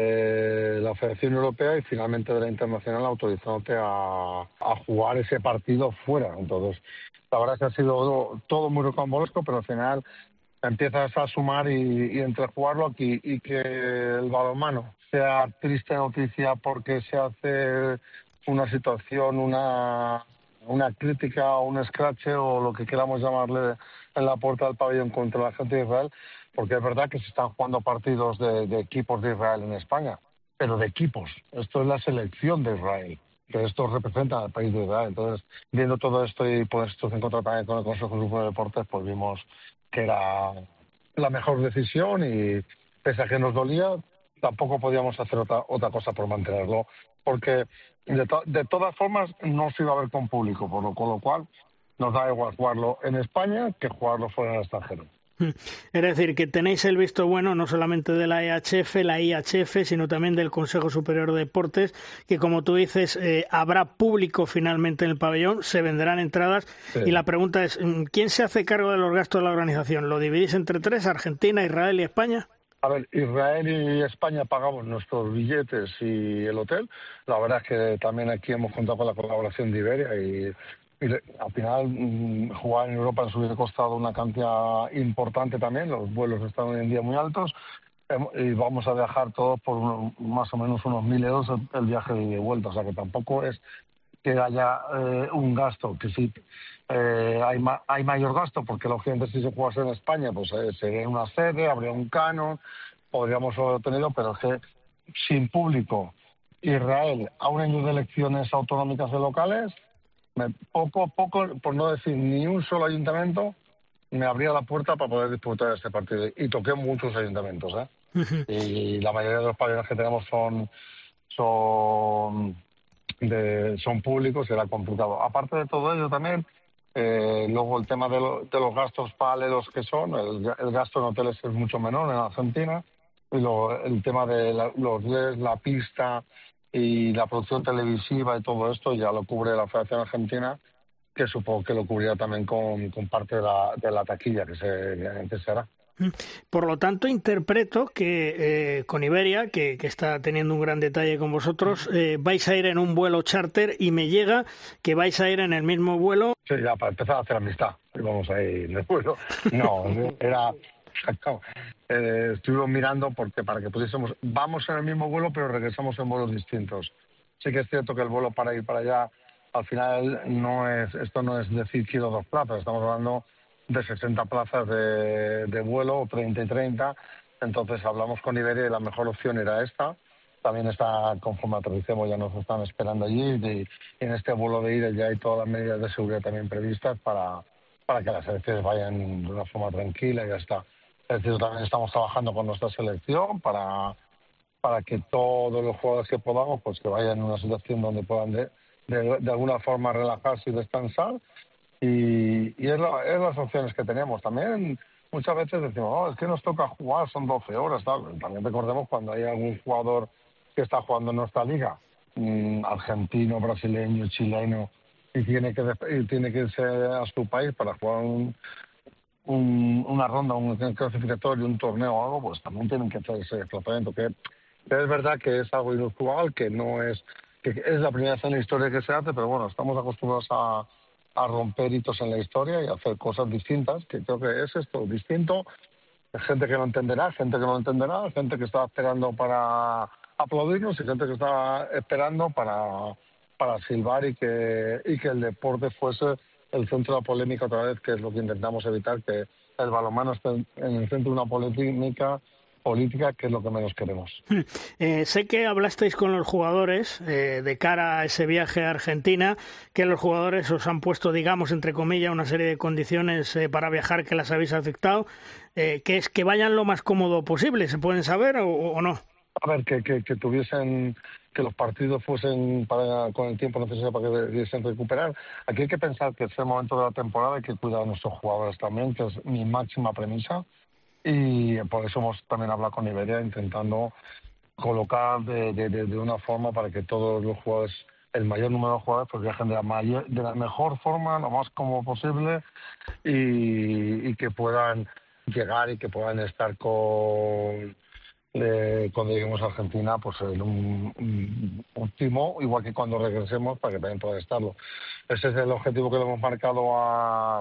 de la Federación Europea y finalmente de la Internacional autorizándote a, a jugar ese partido fuera. Entonces, la verdad es que ha sido todo muy rocambolesco, pero al final empiezas a sumar y, y entre jugarlo aquí y que el balonmano sea triste noticia porque se hace una situación, una, una crítica o un escrache o lo que queramos llamarle en la puerta del pabellón contra la gente de Israel, porque es verdad que se están jugando partidos de, de equipos de Israel en España, pero de equipos. Esto es la selección de Israel, que esto representa al país de Israel. Entonces, viendo todo esto y por esto en contra también con el Consejo Superior de Deportes, pues vimos que era la mejor decisión y pese a que nos dolía, tampoco podíamos hacer otra, otra cosa por mantenerlo, porque de, to de todas formas no se iba a ver con público, por lo, con lo cual nos da igual jugarlo en España que jugarlo fuera en el extranjero. Es decir, que tenéis el visto bueno no solamente de la E H F, la I H F, sino también del Consejo Superior de Deportes, que como tú dices, eh, habrá público finalmente en el pabellón, se venderán entradas, sí. Y la pregunta es, ¿quién se hace cargo de los gastos de la organización? ¿Lo dividís entre tres, Argentina, Israel y España? A ver, Israel y España pagamos nuestros billetes y el hotel. La verdad es que también aquí hemos contado con la colaboración de Iberia y y le, al final mmm, jugar en Europa nos hubiera costado una cantidad importante también, los vuelos están hoy en día muy altos, y vamos a viajar todos por uno, más o menos unos mil euros el, el viaje de ida y vuelta, o sea que tampoco es que haya eh, un gasto, que sí eh, hay, ma hay mayor gasto, porque lógicamente si se jugase en España, pues eh, sería una sede, habría un canon, podríamos haberlo tenido, pero es que sin público, Israel a un año de elecciones autonómicas y locales, me, poco, poco, por no decir ni un solo ayuntamiento, me abría la puerta para poder disputar este partido. Y toqué muchos ayuntamientos, ¿eh? Uh-huh. Y la mayoría de los pabellones que tenemos son... son De, son públicos y era complicado. Aparte de todo ello también, eh, luego el tema de, lo, de los gastos paralelos que son, el, el gasto en hoteles es mucho menor en Argentina, y lo, el tema de la, los L E D, la pista y la producción televisiva y todo esto ya lo cubre la Federación Argentina, que supongo que lo cubrirá también con, con parte de la, de la taquilla que se, que se hará. Por lo tanto, interpreto que eh, con Iberia, que, que está teniendo un gran detalle con vosotros, eh, vais a ir en un vuelo charter y me llega que vais a ir en el mismo vuelo. Sí, ya para empezar a hacer amistad. Vamos a ir en el vuelo. No, era... No, eh, estuvimos mirando porque para que pudiésemos... Vamos en el mismo vuelo, pero regresamos en vuelos distintos. Sí que es cierto que el vuelo para ir para allá, al final, no es esto no es decir quiero dos plazas. Estamos hablando de sesenta plazas de, de vuelo, treinta y treinta, entonces hablamos con Iberia y la mejor opción era esta. También está, conforme aterricemos, ya nos están esperando allí, y, y en este vuelo de ida ya hay todas las medidas de seguridad también previstas para, para que las elecciones vayan de una forma tranquila y ya está. Es decir, también estamos trabajando con nuestra selección para, para que todos los jugadores que podamos, pues que vayan en una situación donde puedan de, de, de alguna forma relajarse y descansar. Y, y es, la, es las opciones que tenemos. También muchas veces decimos, oh, es que nos toca jugar, son doce horas, tal. También recordemos cuando hay algún jugador que está jugando en nuestra liga, mmm, argentino, brasileño, chileno, y tiene que y tiene que irse a su país para jugar un, un, una ronda, un clasificatorio, un torneo o algo, pues también tienen que hacer ese desplazamiento, que, que es verdad que es algo inusual, que no es, que es la primera vez en la historia que se hace, pero bueno, estamos acostumbrados a a romper hitos en la historia y hacer cosas distintas, que creo que es esto, distinto. Hay gente que no entenderá, gente que no entenderá, gente que está esperando para aplaudirnos y gente que está esperando para, para silbar y que, y que el deporte fuese el centro de la polémica otra vez, que es lo que intentamos evitar, que el balonmano esté en el centro de una polémica política, que es lo que menos queremos. Eh, sé que hablasteis con los jugadores eh, de cara a ese viaje a Argentina, que los jugadores os han puesto, digamos, entre comillas, una serie de condiciones eh, para viajar que las habéis aceptado, eh, que es que vayan lo más cómodo posible. ¿Se pueden saber o, o no? A ver, que, que, que tuviesen, que los partidos fuesen para, con el tiempo necesario para que pudiesen recuperar. Aquí hay que pensar que es el momento de la temporada, hay que cuidar a nuestros jugadores también, que es mi máxima premisa. Y por eso hemos también hablado con Iberia intentando colocar de, de, de, de una forma para que todos los jugadores, el mayor número de jugadores, pues viajen de la, mayor, de la mejor forma, lo más cómodo posible, y, y que puedan llegar y que puedan estar con, eh, cuando lleguemos a Argentina, pues en un, un último, igual que cuando regresemos, para que también puedan estarlo. Ese es el objetivo que le hemos marcado a...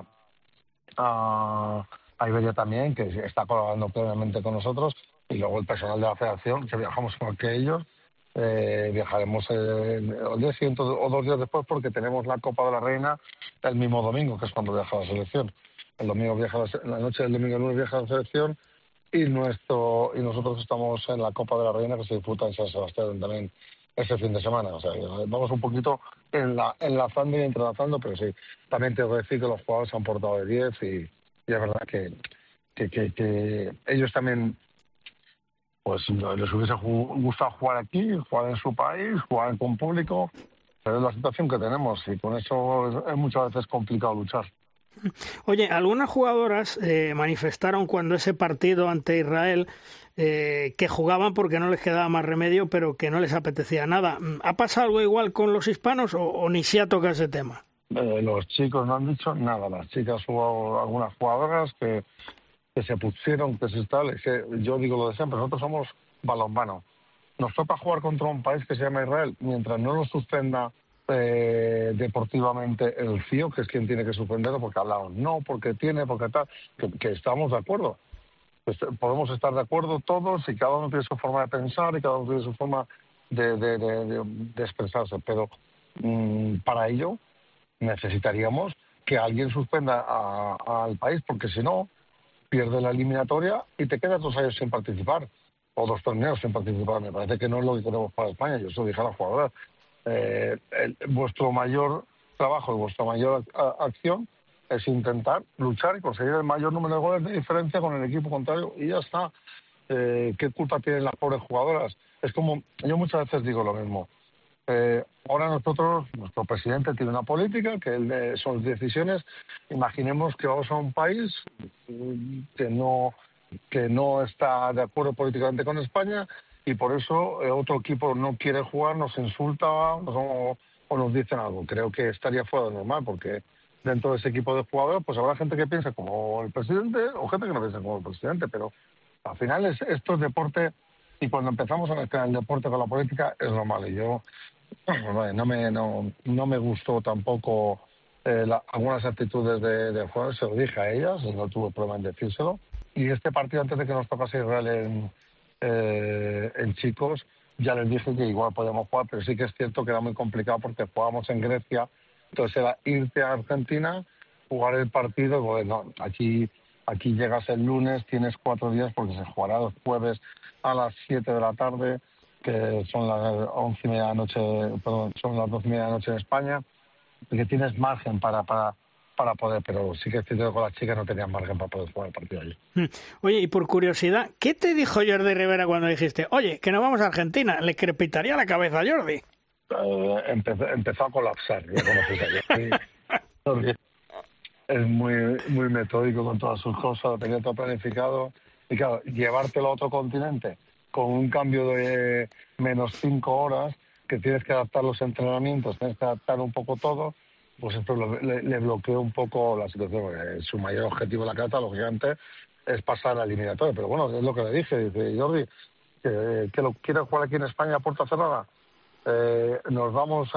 a a Iberia también, que está colaborando plenamente con nosotros, y luego el personal de la federación, que viajamos igual que ellos, eh, viajaremos eh, el día siguiente o dos días después, porque tenemos la Copa de la Reina el mismo domingo, que es cuando viaja la selección. El domingo viaja la, la noche del domingo el lunes viaja la selección, y nuestro y nosotros estamos en la Copa de la Reina, que se disputa en San Sebastián también ese fin de semana. O sea, vamos un poquito en la, enlazando y entrelazando, pero sí, también tengo que decir que los jugadores se han portado de diez y Y es verdad que, que, que, que ellos también pues les hubiese gustado jugar aquí, jugar en su país, jugar con público, pero es la situación que tenemos y con eso es, es muchas veces complicado luchar. Oye, algunas jugadoras eh, manifestaron cuando ese partido ante Israel eh, que jugaban porque no les quedaba más remedio, pero que no les apetecía nada. ¿Ha pasado algo igual con los hispanos o, o ni se ha tocado ese tema? Eh, los chicos no han dicho nada. Las chicas hubo algunas jugadoras que, que se pusieron, que se tal. Es que yo digo lo de siempre, nosotros somos balonmano. Nos toca jugar contra un país que se llama Israel. Mientras no lo suspenda eh, deportivamente el C I O, que es quien tiene que suspenderlo, porque hablamos, no, porque tiene, porque tal, que, que estamos de acuerdo. Pues podemos estar de acuerdo todos y cada uno tiene su forma de pensar y cada uno tiene su forma de, de, de, de, de expresarse, pero mmm, para ello necesitaríamos que alguien suspenda a, a, al país, porque si no, pierde la eliminatoria y te quedas dos años sin participar, o dos torneos sin participar. Me parece que no es lo que queremos para España. Yo se lo dije a la jugadora. Eh, el, vuestro mayor trabajo y vuestra mayor a, acción es intentar luchar y conseguir el mayor número de goles de diferencia con el equipo contrario, y ya está. Eh, ¿Qué culpa tienen las pobres jugadoras? Es como, yo muchas veces digo lo mismo. Eh, ahora nosotros, nuestro presidente tiene una política, que él, eh, son decisiones. Imaginemos que vamos a un país que no, que no está de acuerdo políticamente con España y por eso eh, otro equipo no quiere jugar, nos insulta o, o nos dicen algo. Creo que estaría fuera de normal, porque dentro de ese equipo de jugadores pues habrá gente que piensa como el presidente o gente que no piensa como el presidente, pero al final es, esto es deporte, y cuando empezamos a mezclar el deporte con la política es normal. Y yo no me, no, no me gustó tampoco eh, la, algunas actitudes de, de jugadores, se lo dije a ellas y no tuve problema en decírselo. Y este partido, antes de que nos tocase Israel en, eh, en chicos, ya les dije que igual podíamos jugar, pero sí que es cierto que era muy complicado porque jugábamos en Grecia, entonces era irte a Argentina, jugar el partido, bueno, aquí, aquí llegas el lunes, tienes cuatro días porque se jugará los jueves a las siete de la tarde, que son las once y media de la noche, perdón, son las doce y media de la noche en España, y que tienes margen para, para, para poder, pero sí que es cierto que con las chicas no tenían margen para poder jugar el partido allí. Oye, y por curiosidad, ¿qué te dijo Jordi Rivera cuando dijiste, oye, que nos vamos a Argentina? ¿Le crepitaría la cabeza a Jordi? Uh, empezó, empezó a colapsar, ya conoces a Jordi. Es muy, muy metódico con todas sus cosas, lo tenía todo planificado, y claro, llevártelo a otro continente con un cambio de menos cinco horas, que tienes que adaptar los entrenamientos, tienes que adaptar un poco todo, pues esto lo, le, le bloqueó un poco la situación. Porque su mayor objetivo en la carta, lógicamente, es pasar al eliminatorio. Pero bueno, es lo que le dije, dice Jordi, que, que lo quiere jugar aquí en España a puerta cerrada. Eh, nos vamos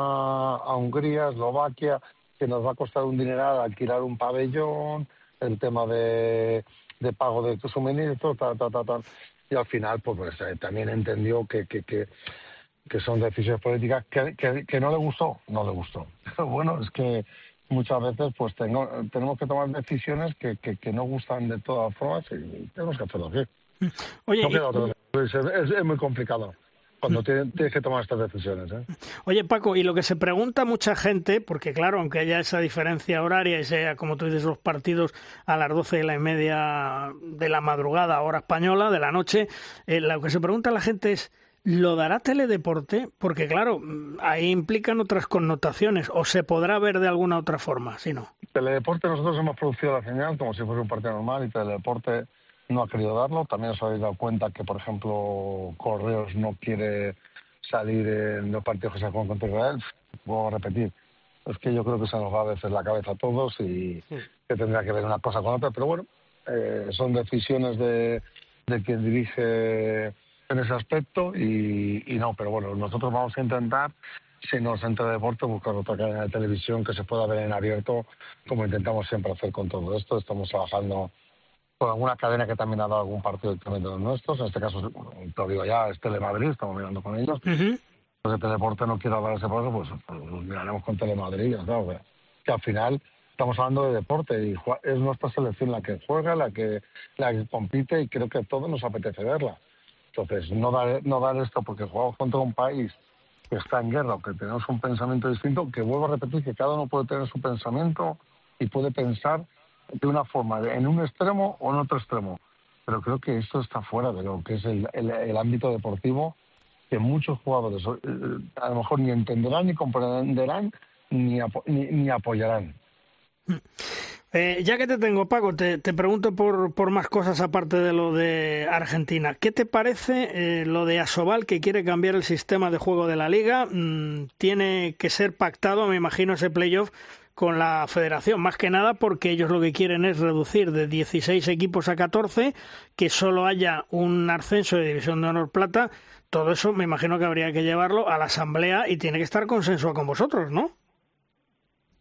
a, a Hungría, Eslovaquia, que nos va a costar un dineral alquilar un pabellón, el tema de, de pago de tu suministro, tal, tal, tal, tal. Y al final pues, pues eh, también entendió que, que, que, que son decisiones políticas que, que, que no le gustó, no le gustó. Pero bueno, es que muchas veces pues tengo, tenemos que tomar decisiones que, que, que no gustan de todas formas y tenemos que hacerlo aquí. Oye, no queda otro. Es, es, es muy complicado cuando tienes, tienes que tomar estas decisiones. ¿eh? Oye, Paco, y lo que se pregunta mucha gente, porque claro, aunque haya esa diferencia horaria y sea, como tú dices, los partidos a las doce y la media de la madrugada, hora española, de la noche, eh, lo que se pregunta a la gente es, ¿lo dará Teledeporte? Porque claro, ahí implican otras connotaciones, o se podrá ver de alguna otra forma, si no. Teledeporte, nosotros hemos producido la señal como si fuera un partido normal y Teledeporte no ha querido darlo. También os habéis dado cuenta que, por ejemplo, Correos no quiere salir en los partidos que se juegan contra Israel. Voy a repetir, es que yo creo que se nos va a veces la cabeza a todos y sí, que tendría que ver una cosa con otra, pero bueno, eh, son decisiones de, de quien dirige en ese aspecto y, y no, pero bueno, nosotros vamos a intentar, si nos entra deporte, buscar otra cadena de televisión que se pueda ver en abierto, como intentamos siempre hacer con todo esto. Estamos trabajando con alguna cadena que también ha dado algún partido directamente de los nuestros, en este caso, te lo digo ya, es Telemadrid, estamos mirando con ellos. Uh-huh. Pues el Teledeporte no quiere hablar de ese proceso, pues, pues miraremos con Telemadrid, claro, que, que al final estamos hablando de deporte y es nuestra selección la que juega, la que la que compite y creo que a todos nos apetece verla. Entonces, no dar, no dar esto porque jugamos contra un país que está en guerra o que tenemos un pensamiento distinto, que vuelvo a repetir que cada uno puede tener su pensamiento y puede pensar de una forma, en un extremo o en otro extremo. Pero creo que esto está fuera de lo que es el, el, el ámbito deportivo, que muchos jugadores eh, a lo mejor ni entenderán, ni comprenderán, ni, apo ni, ni apoyarán. Eh, ya que te tengo, Paco, te, te pregunto por, por más cosas aparte de lo de Argentina. ¿Qué te parece eh, lo de Asobal, que quiere cambiar el sistema de juego de la Liga? Mm, tiene que ser pactado, me imagino, ese playoff con la federación, más que nada porque ellos lo que quieren es reducir de dieciséis equipos a catorce, que solo haya un ascenso de División de Honor Plata. Todo eso me imagino que habría que llevarlo a la Asamblea y tiene que estar consensuado con vosotros, ¿no?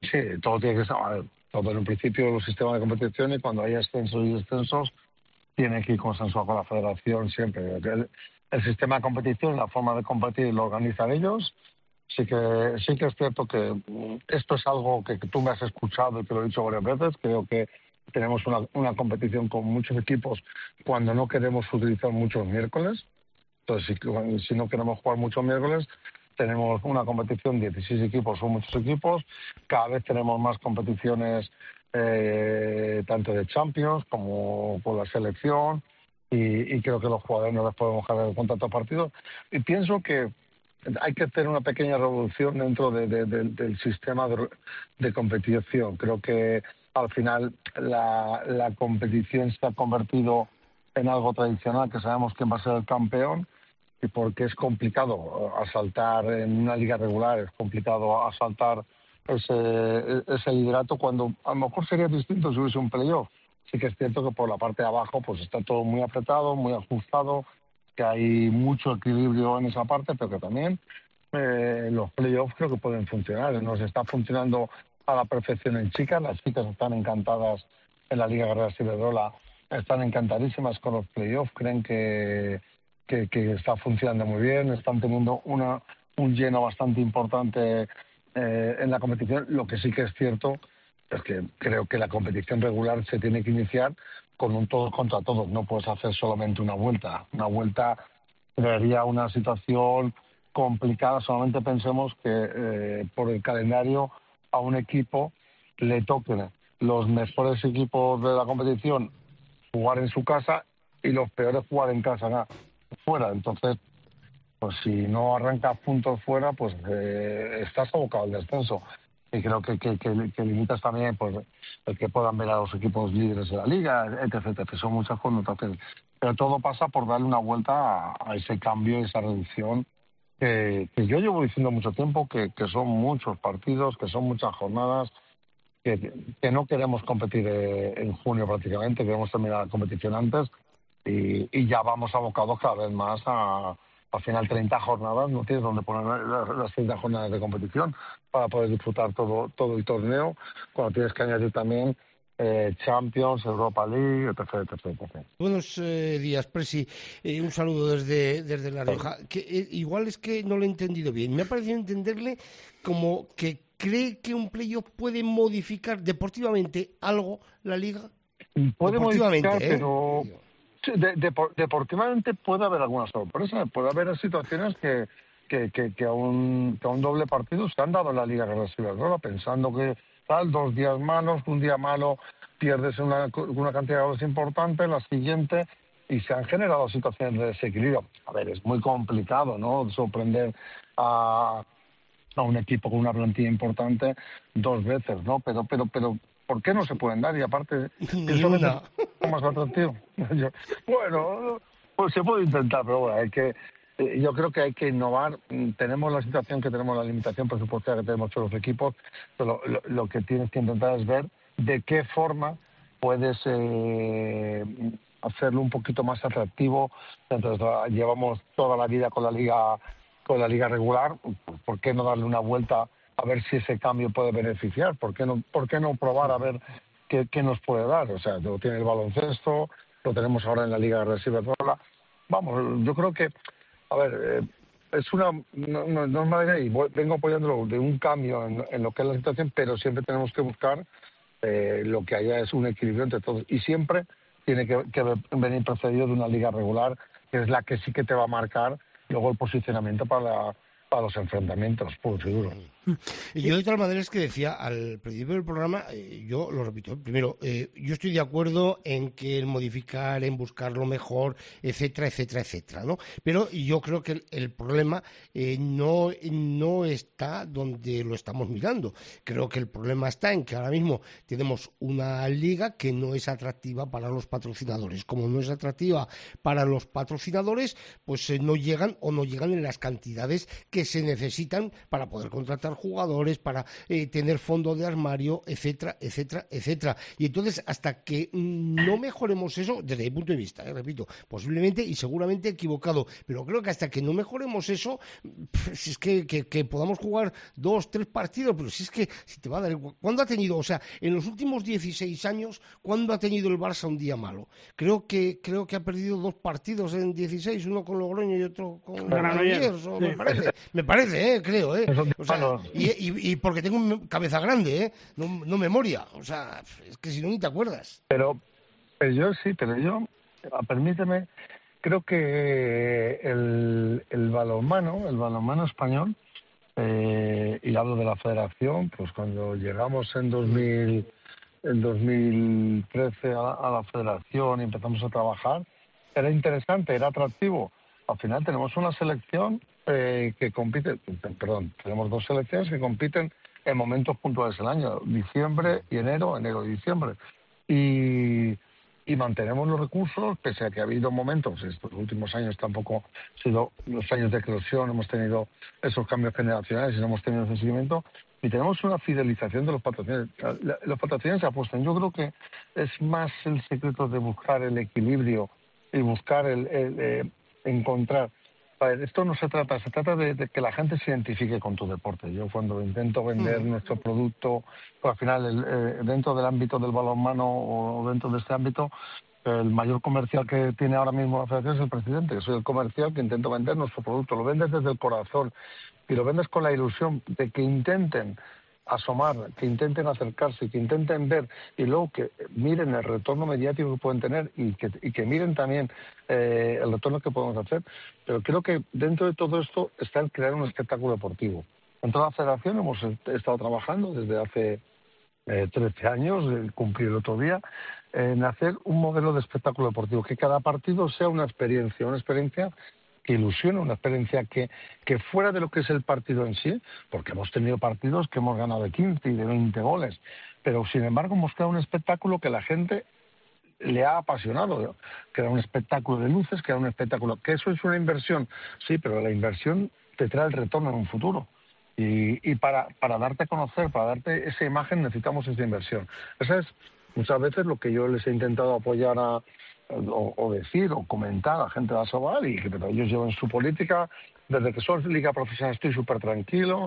Sí, todo tiene que estar, a ver, todo en un principio los sistemas de competición y cuando hay ascensos y descensos tiene que ir consensuado con la federación siempre. El, el sistema de competición, la forma de competir lo organizan ellos. Sí que sí que es cierto que esto es algo que, que tú me has escuchado y que lo he dicho varias veces. Creo que tenemos una, una competición con muchos equipos cuando no queremos utilizar muchos miércoles. Entonces, si, si no queremos jugar muchos miércoles, tenemos una competición, dieciséis equipos, son muchos equipos. Cada vez tenemos más competiciones, eh, tanto de Champions como con la selección. Y, y creo que los jugadores no les podemos dejar con tantos partidos. Y pienso que hay que hacer una pequeña revolución dentro de, de, de, del sistema de, de competición. Creo que al final la, la competición se ha convertido en algo tradicional, que sabemos quién va a ser el campeón, y porque es complicado asaltar en una liga regular, es complicado asaltar ese, ese liderato, cuando a lo mejor sería distinto si hubiese un playoff. Sí que es cierto que por la parte de abajo pues está todo muy apretado, muy ajustado, que hay mucho equilibrio en esa parte, pero que también eh, los playoffs creo que pueden funcionar. Nos está funcionando a la perfección en chicas. Las chicas están encantadas en la Liga Guerrera Iberdrola, están encantadísimas con los playoffs, creen que, que, que está funcionando muy bien, están teniendo una, un lleno bastante importante eh, en la competición. Lo que sí que es cierto es que creo que la competición regular se tiene que iniciar con un todos contra todos. No puedes hacer solamente una vuelta. Una vuelta crearía una situación complicada. Solamente pensemos que eh, por el calendario a un equipo le toquen los mejores equipos de la competición jugar en su casa y los peores jugar en casa ¿no? fuera. Entonces, pues si no arrancas puntos fuera, pues eh, estás abocado al descenso. Y creo que, que, que, que limitas también pues, el que puedan ver a los equipos líderes de la liga, etcétera, etcétera. Son muchas connotaciones. Pero todo pasa por darle una vuelta a, a ese cambio, esa reducción, que, que yo llevo diciendo mucho tiempo, que, que son muchos partidos, que son muchas jornadas, que, que no queremos competir eh, en junio prácticamente, queremos terminar la competición antes y, y ya vamos abocados cada vez más a... Al final, treinta jornadas, no tienes donde poner las treinta jornadas de competición para poder disfrutar todo todo el torneo, cuando tienes que añadir también eh, Champions, Europa League, etcétera, etcétera, etcétera. Buenos eh, días, Presi. Eh, un saludo desde, desde La Rioja. Que, eh, igual es que no lo he entendido bien. Me ha parecido entenderle como que cree que un playoff puede modificar deportivamente algo la Liga. Puede modificar, ¿eh? pero... De, de, deportivamente puede haber alguna sorpresa, puede haber situaciones que, que, que, que, a, un, que a un doble partido se han dado en la Liga Guerrera Iberdrola, pensando que tal, dos días malos, un día malo, pierdes una, una cantidad de goles importante, la siguiente, y se han generado situaciones de desequilibrio. A ver, es muy complicado, ¿no?, sorprender a, a un equipo con una plantilla importante dos veces, ¿no? Pero, pero, pero ¿por qué no se pueden dar? Y aparte, eso es más atractivo. Yo, bueno, pues se puede intentar, pero bueno, hay que, eh, yo creo que hay que innovar. Tenemos la situación que tenemos, la limitación presupuestaria que tenemos todos los equipos, pero lo, lo que tienes que intentar es ver de qué forma puedes eh, hacerlo un poquito más atractivo. Entonces, llevamos toda la vida con la liga, con la liga regular, ¿por qué no darle una vuelta a ver si ese cambio puede beneficiar? ¿Por qué no, por qué no probar a ver qué, qué nos puede dar? O sea, lo tiene el baloncesto, lo tenemos ahora en la Liga Guerrera Iberdrola. Vamos, yo creo que, a ver, eh, es una, una, una manera, y voy, vengo apoyándolo, de un cambio en, en lo que es la situación, pero siempre tenemos que buscar eh, lo que haya es un equilibrio entre todos. Y siempre tiene que, que venir precedido de una liga regular, que es la que sí que te va a marcar luego el posicionamiento para la, para los enfrentamientos, por seguro. Y yo de todas maneras que decía al principio del programa, eh, yo lo repito, primero, eh, yo estoy de acuerdo en que el modificar, en buscar lo mejor, etcétera, etcétera, etcétera, ¿no? Pero yo creo que el, el problema eh, no, no está donde lo estamos mirando. Creo que el problema está en que ahora mismo tenemos una liga que no es atractiva para los patrocinadores. Como no es atractiva para los patrocinadores, pues eh, no llegan o no llegan en las cantidades que se necesitan para poder contratar jugadores, para eh, tener fondo de armario, etcétera, etcétera, etcétera. Y entonces, hasta que no mejoremos eso, desde mi punto de vista, eh, repito, posiblemente y seguramente equivocado, pero creo que hasta que no mejoremos eso, si es que, que, que podamos jugar dos, tres partidos, pero si es que si te va a dar igual. ¿Cuándo ha tenido, o sea, en los últimos dieciséis años, cuándo ha tenido el Barça un día malo? Creo que creo que ha perdido dos partidos en dieciséis, uno con Logroño y otro con Granollers, sí. me parece, me parece, eh, creo, eh. O sea, y, y, y porque tengo cabeza grande, eh, no, no memoria, o sea, es que si no ni te acuerdas. Pero, pero yo sí, pero yo, permíteme, creo que el, el balonmano, el balonmano español, eh, y hablo de la Federación, pues cuando llegamos en dos mil, en dos mil trece a, a la Federación y empezamos a trabajar, era interesante, era atractivo. Al final tenemos una selección eh, que compite, perdón, tenemos dos selecciones que compiten en momentos puntuales del año, diciembre y enero, enero y diciembre. Y, y mantenemos los recursos, pese a que ha habido momentos, estos últimos años tampoco han sido los años de eclosión, hemos tenido esos cambios generacionales y no hemos tenido ese seguimiento, y tenemos una fidelización de los patrocinadores. Los patrocinadores se apuestan. Yo creo que es más el secreto de buscar el equilibrio y buscar el, el eh, encontrar. Esto no se trata, se trata de, de que la gente se identifique con tu deporte. Yo cuando intento vender mm. nuestro producto, pues al final el, eh, dentro del ámbito del balonmano o dentro de este ámbito, el mayor comercial que tiene ahora mismo la federación es el presidente. Yo soy el comercial que intento vender nuestro producto. Lo vendes desde el corazón y lo vendes con la ilusión de que intenten asomar, que intenten acercarse, que intenten ver y luego que miren el retorno mediático que pueden tener y que, y que miren también eh, el retorno que podemos hacer. Pero creo que dentro de todo esto está el crear un espectáculo deportivo. En toda la federación hemos estado trabajando desde hace eh, trece años, eh, cumplí el otro día, en hacer un modelo de espectáculo deportivo, que cada partido sea una experiencia, una experiencia que ilusiona, una experiencia que, que fuera de lo que es el partido en sí, porque hemos tenido partidos que hemos ganado de quince y de veinte goles, pero sin embargo hemos creado un espectáculo que la gente le ha apasionado, ¿no? Que era un espectáculo de luces, que era un espectáculo, que eso es una inversión, sí, pero la inversión te trae el retorno en un futuro. Y, y para, para darte a conocer, para darte esa imagen necesitamos esa inversión. Esa es muchas veces lo que yo les he intentado apoyar a O, o decir o comentar a la gente de Asobal y que pero ellos llevan su política. Desde que soy liga profesional estoy súper tranquilo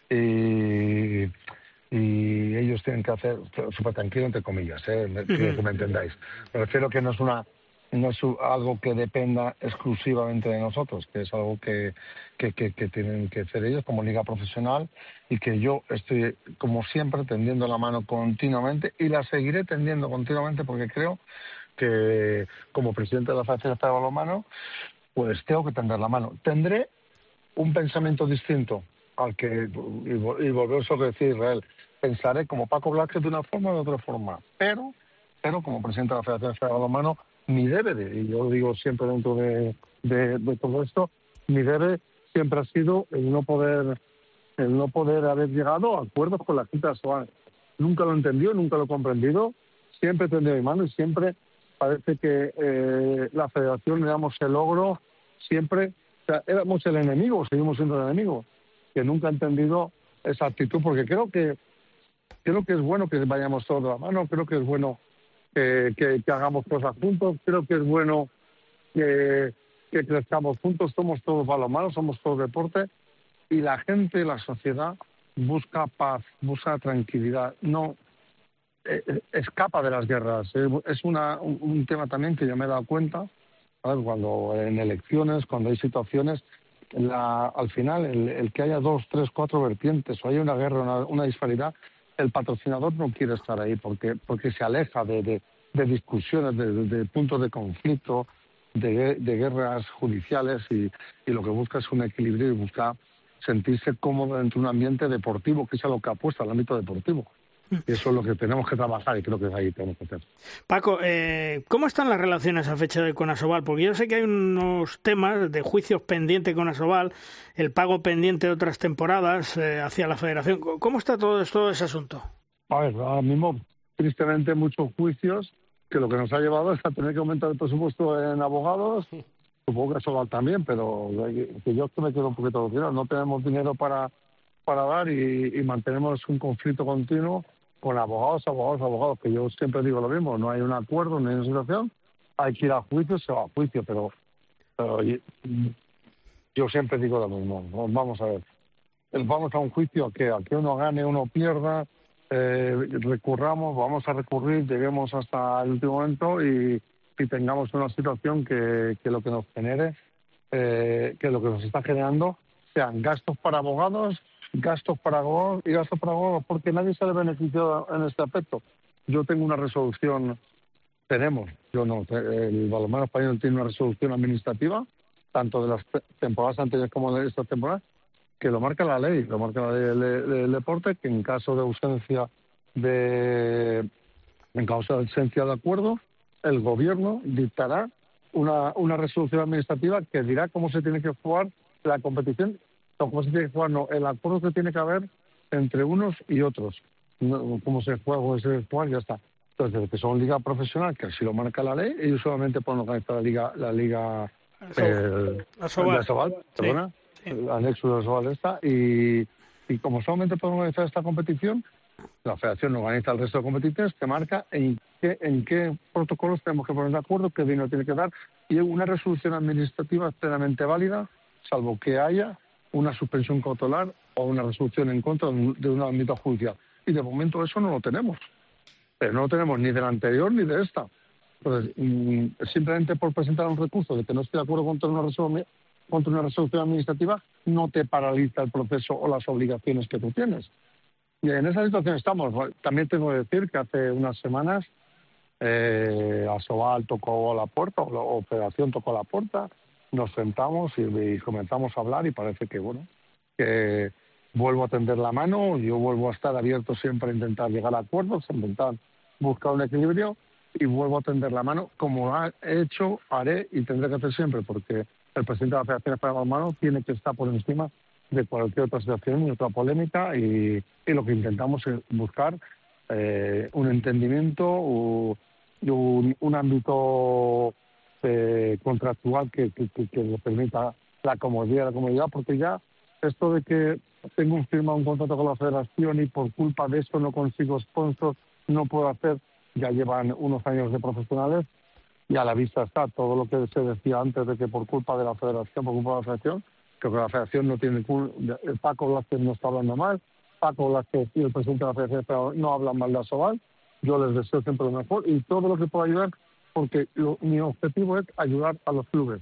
y, y ellos tienen que hacer súper tranquilo entre comillas, ¿eh? que, que me entendáis. Me refiero que no es una no es algo que dependa exclusivamente de nosotros, que es algo que, que, que, que tienen que hacer ellos como liga profesional y que yo estoy, como siempre, tendiendo la mano continuamente y la seguiré tendiendo continuamente porque creo que como presidente de la Federación de Balonmano, pues tengo que tender la mano. Tendré un pensamiento distinto al que, y, y volver a eso que decía Israel, pensaré como Paco Blázquez de una forma o de otra forma, pero, pero como presidente de la Federación de Balonmano, mi debe, de, y yo lo digo siempre dentro de, de, de todo esto, mi debe siempre ha sido el no poder, el no poder haber llegado a acuerdos con la Junta de Asobal. Nunca lo he entendido, nunca lo he comprendido, siempre he tendido mi mano y siempre parece que eh, la federación éramos el logro, siempre, o sea, éramos el enemigo, seguimos siendo el enemigo, que nunca he entendido esa actitud, porque creo que creo que es bueno que vayamos todos de la mano, creo que es bueno que, que, que hagamos cosas juntos, creo que es bueno que, que crezcamos juntos, somos todos balonmanos, somos todos deporte, y la gente, la sociedad, busca paz, busca tranquilidad, no escapa de las guerras. Es una, un, un tema también que yo me he dado cuenta, ¿sabes? Cuando en elecciones, cuando hay situaciones, la, al final el, el que haya dos, tres, cuatro vertientes o haya una guerra, una, una disparidad, el patrocinador no quiere estar ahí porque porque se aleja de, de, de discusiones, de, de, de puntos de conflicto, de, de guerras judiciales y, y lo que busca es un equilibrio y busca sentirse cómodo dentro de un ambiente deportivo, que es a lo que apuesta el ámbito deportivo. Y eso es lo que tenemos que trabajar y creo que es ahí tenemos que hacer. Paco, eh, ¿cómo están las relaciones a fecha de hoy con Asobal? Porque yo sé que hay unos temas de juicios pendientes con Asobal, el pago pendiente de otras temporadas eh, hacia la federación. ¿Cómo está todo, todo ese asunto? A ver, ahora mismo, tristemente, muchos juicios que lo que nos ha llevado es a tener que aumentar el presupuesto en abogados. Supongo que Asobal también, pero que yo me quedo un poquito dinero. No tenemos dinero para para dar y, y mantenemos un conflicto continuo con abogados, abogados, abogados, que yo siempre digo lo mismo, no hay un acuerdo, no hay una situación, hay que ir a juicio, se va a juicio, pero, pero yo siempre digo lo mismo, vamos a ver, vamos a un juicio a que, a que uno gane, uno pierda, eh, recurramos, vamos a recurrir, lleguemos hasta el último momento y, y tengamos una situación que, que lo que nos genere, eh, que lo que nos está generando sean gastos para abogados, gastos para abogados y gastos para abogados, porque nadie sale beneficiado en este aspecto. Yo tengo una resolución, tenemos, yo no, el balonmano español tiene una resolución administrativa, tanto de las temporadas anteriores como de esta temporada, que lo marca la ley, lo marca la ley del, del deporte, que en caso de ausencia de, en caso de ausencia de acuerdo, el gobierno dictará una, una resolución administrativa que dirá cómo se tiene que jugar la competición, o cómo se tiene que jugar, no, el acuerdo que tiene que haber entre unos y otros, no, cómo se juega, cómo se juega, ya está. Entonces, que son liga profesional, que así lo marca la ley, ellos solamente pueden organizar la liga, la liga eh, la Sobal, la Sobal, perdona, sí, sí. El anexo de la Sobal esta, y, y como solamente pueden organizar esta competición, la federación organiza el resto de competiciones que marca en qué, en qué protocolos tenemos que poner de acuerdo, qué dinero tiene que dar, y una resolución administrativa plenamente válida, salvo que haya una suspensión cautelar o una resolución en contra de un ámbito judicial. Y de momento eso no lo tenemos. Pero no lo tenemos ni de la anterior ni de esta. Entonces, simplemente por presentar un recurso de que no estoy de acuerdo contra una resolución, contra una resolución administrativa, no te paraliza el proceso o las obligaciones que tú tienes. Y en esa situación estamos. También tengo que decir que hace unas semanas eh, Asobal tocó la puerta, o la o Federación tocó la puerta, nos sentamos y, y comenzamos a hablar y parece que, bueno, que vuelvo a tender la mano, yo vuelvo a estar abierto siempre a intentar llegar a acuerdos, a intentar buscar un equilibrio y vuelvo a tender la mano como he hecho, haré y tendré que hacer siempre, porque el presidente de la Federación Española de Balonmano tiene que estar por encima de cualquier otra situación y otra polémica y, y lo que intentamos es buscar eh, un entendimiento o un, un ámbito eh, contractual que, que, que, que le permita la comodidad, la comodidad, porque ya esto de que tengo un firma un contrato con la federación y por culpa de eso no consigo sponsors, no puedo hacer, ya llevan unos años de profesionales y a la vista está todo lo que se decía antes de que por culpa de la federación, por culpa de la federación, creo que la federación no tiene culpa, Paco Blázquez no está hablando mal, Paco Blázquez y el presidente de la federación no hablan mal de Asobal, yo les deseo siempre lo mejor y todo lo que pueda ayudar, porque lo, mi objetivo es ayudar a los clubes,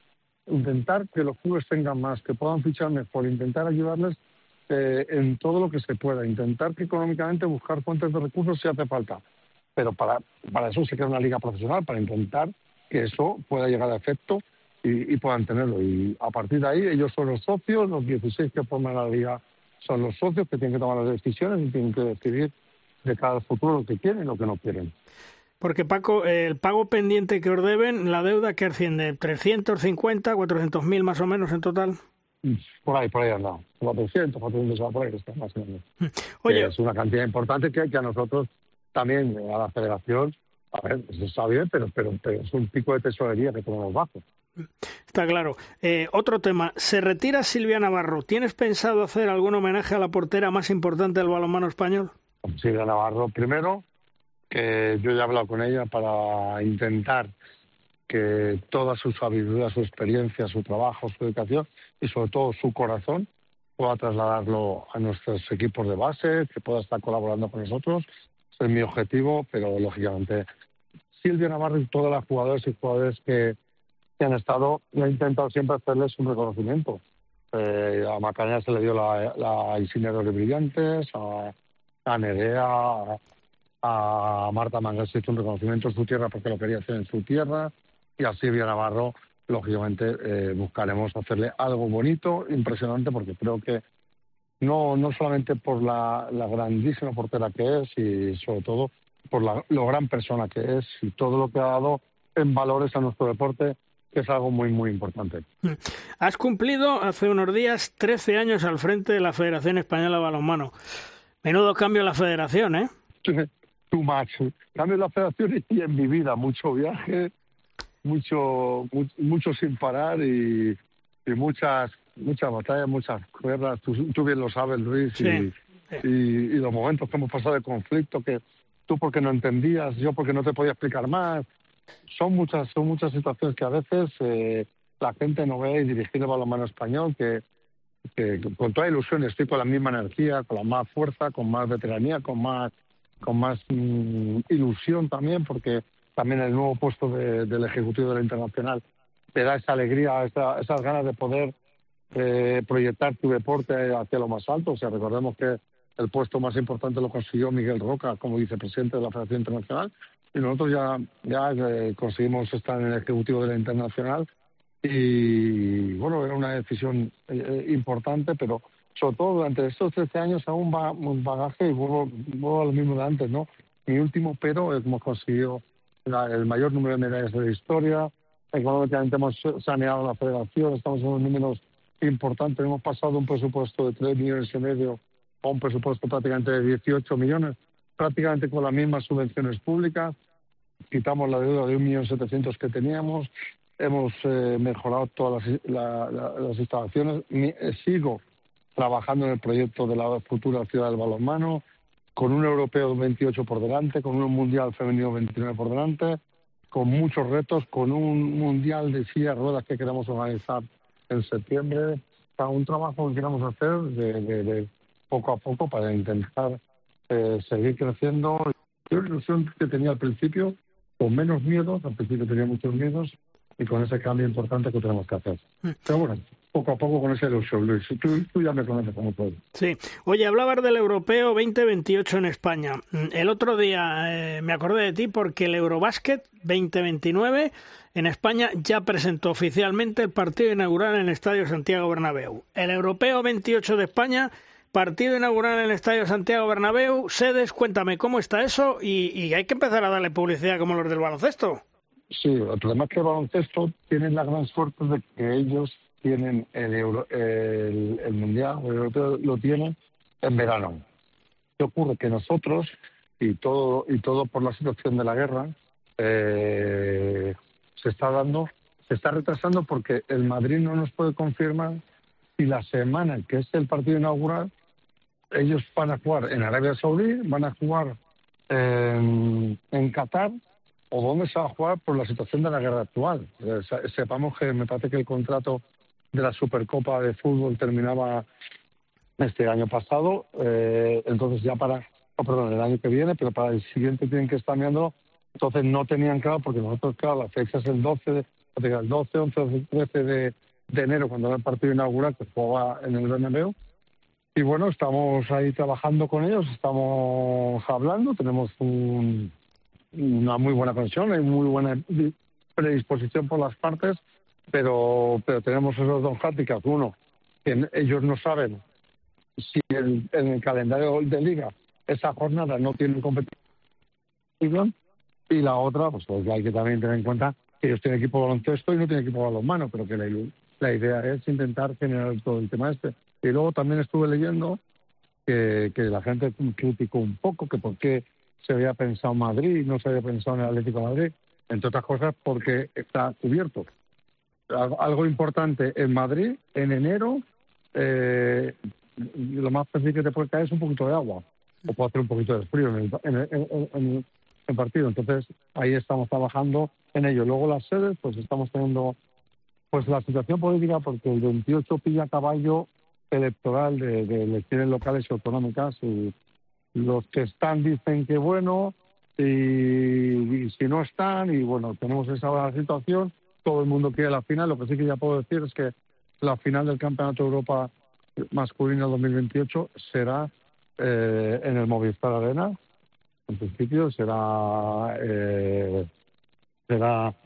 intentar que los clubes tengan más, que puedan fichar mejor, intentar ayudarles eh, en todo lo que se pueda, intentar que económicamente buscar fuentes de recursos si hace falta. Pero para, para eso se crea una liga profesional, para intentar que eso pueda llegar a efecto y, y puedan tenerlo. Y a partir de ahí ellos son los socios, los dieciséis que forman la liga son los socios que tienen que tomar las decisiones y tienen que decidir de cada futuro lo que quieren y lo que no quieren. Porque, Paco, el pago pendiente que os deben, la deuda que asciende trescientos cincuenta, cuatrocientos mil más o menos en total. Por ahí, por ahí andado. cuatrocientos, cuatrocientos, por ahí está más o menos. Oye, que es una cantidad importante que, que a nosotros también, a la federación, a ver, eso está bien, pero, pero, pero es un pico de tesorería que tenemos bajo. Está claro. Eh, otro tema, se retira Silvia Navarro. ¿Tienes pensado hacer algún homenaje a la portera más importante del balonmano español? Silvia Navarro, primero, que yo ya he hablado con ella para intentar que toda su sabiduría, su experiencia, su trabajo, su educación y sobre todo su corazón pueda trasladarlo a nuestros equipos de base, que pueda estar colaborando con nosotros. Ese es mi objetivo, pero lógicamente Silvia Navarro y todas las jugadoras y jugadores que, que han estado, yo he intentado siempre hacerles un reconocimiento. Eh, a Macarena se le dio la, la insignia de Oro Brillantes, a, a Nerea, a, a Marta Mangas se hizo un reconocimiento en su tierra porque lo quería hacer en su tierra, y a Silvia Navarro, lógicamente, eh, buscaremos hacerle algo bonito, impresionante, porque creo que no no solamente por la, la grandísima portera que es, y sobre todo por la, lo gran persona que es, y todo lo que ha dado en valores a nuestro deporte, que es algo muy, muy importante. Has cumplido hace unos días trece años al frente de la Federación Española de Balonmano. Menudo cambio en la federación, ¿eh? Too much. Cambio en la federación y en mi vida. Mucho viaje, mucho mucho, mucho sin parar y, y muchas muchas batallas, muchas guerras, tú, tú bien lo sabes, Luis, Sí, y, sí. Y, y los momentos que hemos pasado de conflicto, que tú porque no entendías, yo porque no te podía explicar más. Son muchas son muchas situaciones que a veces eh, la gente no ve, y dirigir el balonmano español, que, que con toda ilusión estoy con la misma energía, con la más fuerza, con más veteranía, con más con más mm, ilusión también, porque también el nuevo puesto de, del Ejecutivo de la Internacional te da esa alegría, esa, esas ganas de poder eh, proyectar tu deporte hacia lo más alto. O sea, recordemos que el puesto más importante lo consiguió Miguel Roca como vicepresidente de la Federación Internacional, y nosotros ya, ya eh, conseguimos estar en el Ejecutivo de la Internacional, y bueno, era una decisión eh, importante, pero sobre todo durante estos trece años aún va un bagaje, y vuelvo, vuelvo a lo mismo de antes, ¿no? Mi último pero es hemos conseguido la, el mayor número de medallas de la historia. Económicamente hemos saneado la federación, estamos en unos números importantes, hemos pasado de un presupuesto de tres millones y medio a un presupuesto prácticamente de dieciocho millones, prácticamente con las mismas subvenciones públicas. Quitamos la deuda de un millón setecientos que teníamos, hemos eh, mejorado todas las, la, la, las instalaciones. Mi, eh, sigo trabajando en el proyecto de la futura ciudad del balonmano, con un europeo veintiocho por delante, con un mundial femenino veintinueve por delante, con muchos retos, con un mundial de silla de ruedas que queremos organizar en septiembre. O sea, un trabajo que queremos hacer de, de, de poco a poco para intentar eh, seguir creciendo. Yo la ilusión que tenía al principio, con menos miedos, al principio tenía muchos miedos, y con ese cambio importante que tenemos que hacer. Pero bueno, poco a poco con esa ilusión, Luis. Tú, tú ya me conoces como todo. Sí. Oye, hablabas del Europeo veinte veintiocho en España. El otro día eh, me acordé de ti porque el Eurobásquet veinte veintinueve en España ya presentó oficialmente el partido inaugural en el Estadio Santiago Bernabéu. El Europeo veintiocho de España, partido inaugural en el Estadio Santiago Bernabéu. Sedes, cuéntame cómo está eso, y, y hay que empezar a darle publicidad como los del baloncesto. Sí, el problema es que el baloncesto tiene la gran suerte de que ellos tienen el, Euro, el, el Mundial, el Europeo lo tienen en verano. ¿Qué ocurre? Que nosotros, y todo y todo por la situación de la guerra, eh, se está dando, se está retrasando porque el Madrid no nos puede confirmar si la semana que es el partido inaugural ellos van a jugar en Arabia Saudí, van a jugar en, en Qatar, o dónde se va a jugar por la situación de la guerra actual. Eh, sepamos que me parece que el contrato de la Supercopa de Fútbol terminaba este año pasado, eh, entonces ya para, oh, perdón, el año que viene, pero para el siguiente tienen que estar mirando. Entonces no tenían claro, porque nosotros, claro, la fecha es el doce, de, el doce, once, trece de, de enero, cuando era el partido inaugural que jugaba en el Bernabéu. Y bueno, estamos ahí trabajando con ellos, estamos hablando, tenemos un... una muy buena conexión, hay muy buena predisposición por las partes, pero pero tenemos esos dos hándicaps. Uno, que ellos no saben si el, en el calendario de liga esa jornada no tienen competición, y la otra, pues, pues hay que también tener en cuenta que ellos tienen equipo de baloncesto y no tienen equipo de balonmano, pero que la, la idea es intentar generar todo el tema este. Y luego también estuve leyendo que, que la gente criticó un poco que por qué se había pensado en Madrid y no se había pensado en el Atlético de Madrid, entre otras cosas porque está cubierto. Algo importante en Madrid, en enero, eh, lo más fácil que te puede caer es un poquito de agua, o puede hacer un poquito de frío en el, en el, en el, en el partido. Entonces, ahí estamos trabajando en ello. Luego las sedes, pues estamos teniendo pues la situación política, porque el veintiocho pilla caballo electoral de, de elecciones locales y autonómicas, y los que están dicen que bueno, y, y si no están, y bueno, tenemos esa situación. Todo el mundo quiere la final. Lo que sí que ya puedo decir es que la final del Campeonato de Europa masculino dos mil veintiocho será eh, en el Movistar Arena. En principio será eh, será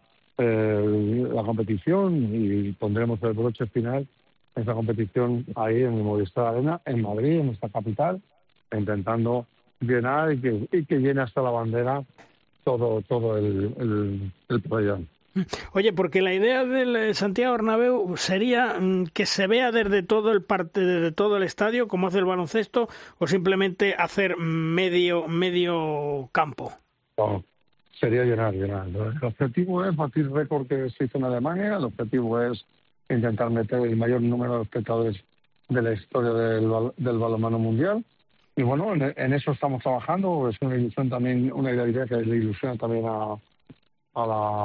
eh, la competición, y pondremos el broche final en esa competición ahí en el Movistar Arena, en Madrid, en nuestra capital, intentando llenar y que, y que llene hasta la bandera todo todo el, el, el pabellón. Oye, porque la idea del Santiago Bernabéu sería que se vea desde todo el parte, desde todo el estadio, como hace el baloncesto, o simplemente hacer medio medio campo. No, sería llenar, llenar. El objetivo es batir récord que se hizo en Alemania, el objetivo es intentar meter el mayor número de espectadores de la historia del, del balonmano mundial. Y bueno, en, en eso estamos trabajando. Es una ilusión también, una idea que le ilusiona también a, a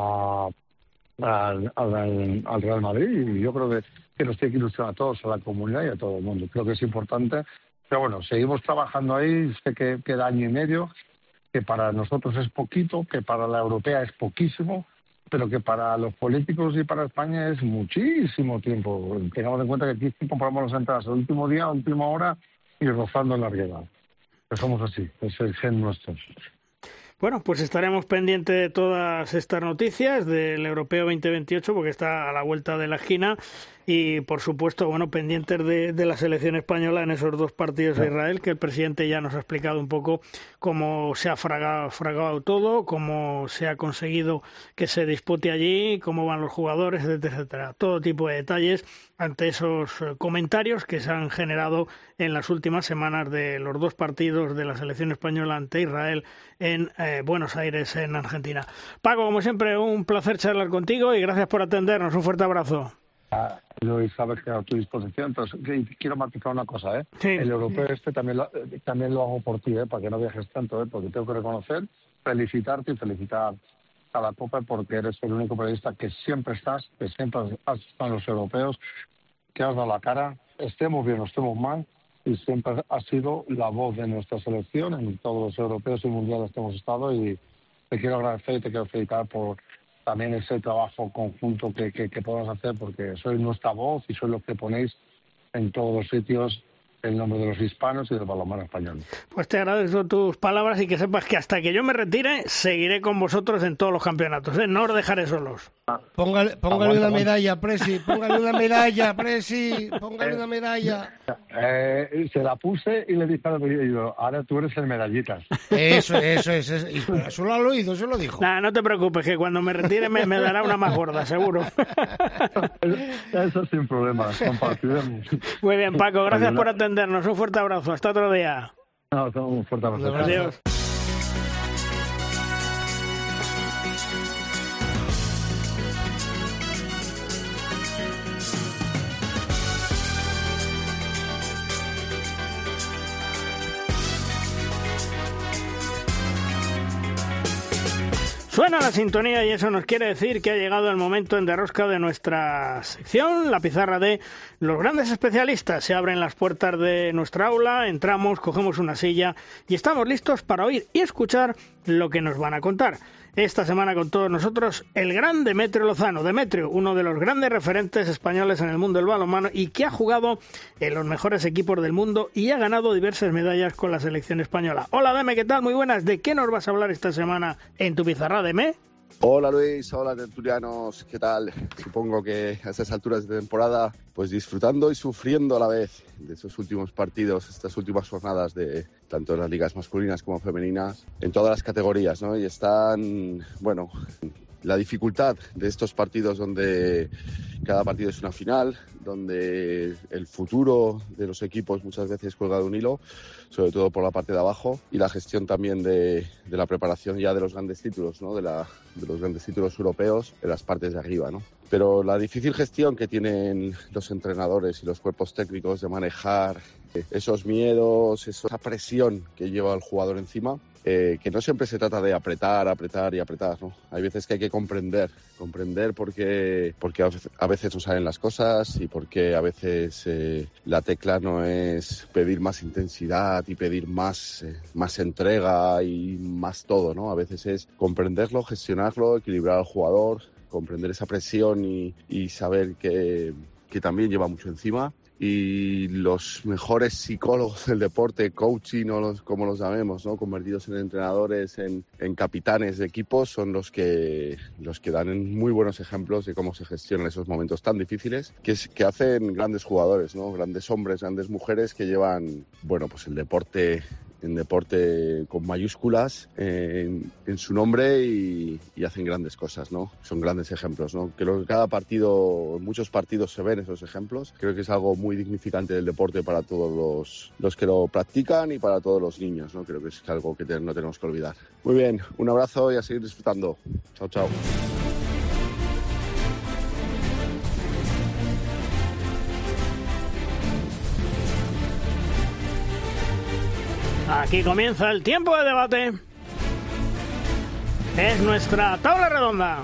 la, al, al, al Real Madrid. Y yo creo que, que nos tiene que ilusionar a todos, a la comunidad y a todo el mundo. Creo que es importante. Pero bueno, seguimos trabajando ahí. Sé que queda año y medio, que para nosotros es poquito, que para la europea es poquísimo, pero que para los políticos y para España es muchísimo tiempo. Tengamos en cuenta que aquí compramos las entradas al último día, a última hora y rozando en la larguedad. Pues somos así, es el gen nuestro. Bueno, pues estaremos pendientes de todas estas noticias del Europeo veinte veintiocho porque está a la vuelta de la esquina y, por supuesto, bueno, pendientes de, de la selección española en esos dos partidos a Israel, que el presidente ya nos ha explicado un poco cómo se ha fragado, fragado todo, cómo se ha conseguido que se dispute allí, cómo van los jugadores, etcétera, etcétera. Todo tipo de detalles ante esos comentarios que se han generado en las últimas semanas de los dos partidos de la selección española ante Israel en eh, Buenos Aires, en Argentina. Paco, como siempre, un placer charlar contigo y gracias por atendernos. Un fuerte abrazo. Ah, Luis, sabes que a tu disposición. Entonces, quiero matizar una cosa, ¿eh? Sí. El europeo este también lo, también lo hago por ti, ¿eh? Para que no viajes tanto, ¿eh? Porque tengo que reconocer, felicitarte y felicitar a la Copa porque eres el único periodista que siempre estás, que siempre has estado en los europeos, que has dado la cara, estemos bien o estemos mal, y siempre has sido la voz de nuestra selección en todos los europeos y mundiales que hemos estado, y te quiero agradecer y te quiero felicitar por también ese trabajo conjunto que, que, que podemos hacer, porque sois nuestra voz y sois los que ponéis en todos los sitios el nombre de los hispanos y del balonmano español. Pues te agradezco tus palabras y que sepas que hasta que yo me retire seguiré con vosotros en todos los campeonatos, ¿eh? No os dejaré solos. Póngale, póngale una medalla, Presi, póngale una medalla, Presi, póngale una medalla. Eh, se la puse y le dije al periodista, ahora tú eres el medallitas. Eso, eso, eso, eso. Y eso lo ha oído, eso lo dijo. Nah, no te preocupes, que cuando me retire me, me dará una más gorda, seguro. Eso sin problema, compartiremos. Muy bien, Paco, gracias por atendernos. Un fuerte abrazo, hasta otro día. No, un fuerte abrazo. Adiós. Suena la sintonía y eso nos quiere decir que ha llegado el momento en Derrosca de nuestra sección, la pizarra de los grandes especialistas. Se abren las puertas de nuestra aula, entramos, cogemos una silla y estamos listos para oír y escuchar lo que nos van a contar. Esta semana con todos nosotros el gran Demetrio Lozano. Demetrio, uno de los grandes referentes españoles en el mundo del balonmano y que ha jugado en los mejores equipos del mundo y ha ganado diversas medallas con la selección española. Hola Deme, ¿qué tal? Muy buenas. ¿De qué nos vas a hablar esta semana en tu pizarra, Deme? Hola Luis, hola tertulianos, ¿qué tal? Supongo que a estas alturas de temporada, pues disfrutando y sufriendo a la vez de estos últimos partidos, estas últimas jornadas de tanto en las ligas masculinas como femeninas, en todas las categorías, ¿no? Y están, bueno, la dificultad de estos partidos donde cada partido es una final, donde el futuro de los equipos muchas veces cuelga de un hilo, sobre todo por la parte de abajo, y la gestión también de, de la preparación ya de los grandes títulos, ¿no? de, la, de los grandes títulos europeos en las partes de arriba, ¿no? Pero la difícil gestión que tienen los entrenadores y los cuerpos técnicos de manejar esos miedos, esa presión que lleva el jugador encima, eh, que no siempre se trata de apretar, apretar y apretar, ¿no? Hay veces que hay que comprender, comprender porque, porque a veces no salen las cosas y porque a veces eh, la tecla no es pedir más intensidad y pedir más, eh, más entrega y más todo, ¿no? A veces es comprenderlo, gestionarlo, equilibrar al jugador, comprender esa presión y, y saber que, que también lleva mucho encima. Y los mejores psicólogos del deporte, coaching o los, como los llamemos, ¿no? Convertidos en entrenadores, en, en capitanes de equipos, son los que, los que dan muy buenos ejemplos de cómo se gestionan esos momentos tan difíciles que, es, que hacen grandes jugadores, ¿no? Grandes hombres, grandes mujeres que llevan, bueno, pues el deporte en deporte con mayúsculas en, en su nombre y, y hacen grandes cosas, ¿no? Son grandes ejemplos, ¿no? Creo que cada partido, en muchos partidos se ven esos ejemplos. Creo que es algo muy dignificante del deporte para todos los, los que lo practican y para todos los niños, ¿no? Creo que es algo que te, no tenemos que olvidar. Muy bien, un abrazo y a seguir disfrutando. Chao, chao. Aquí comienza el tiempo de debate. Es nuestra tabla redonda.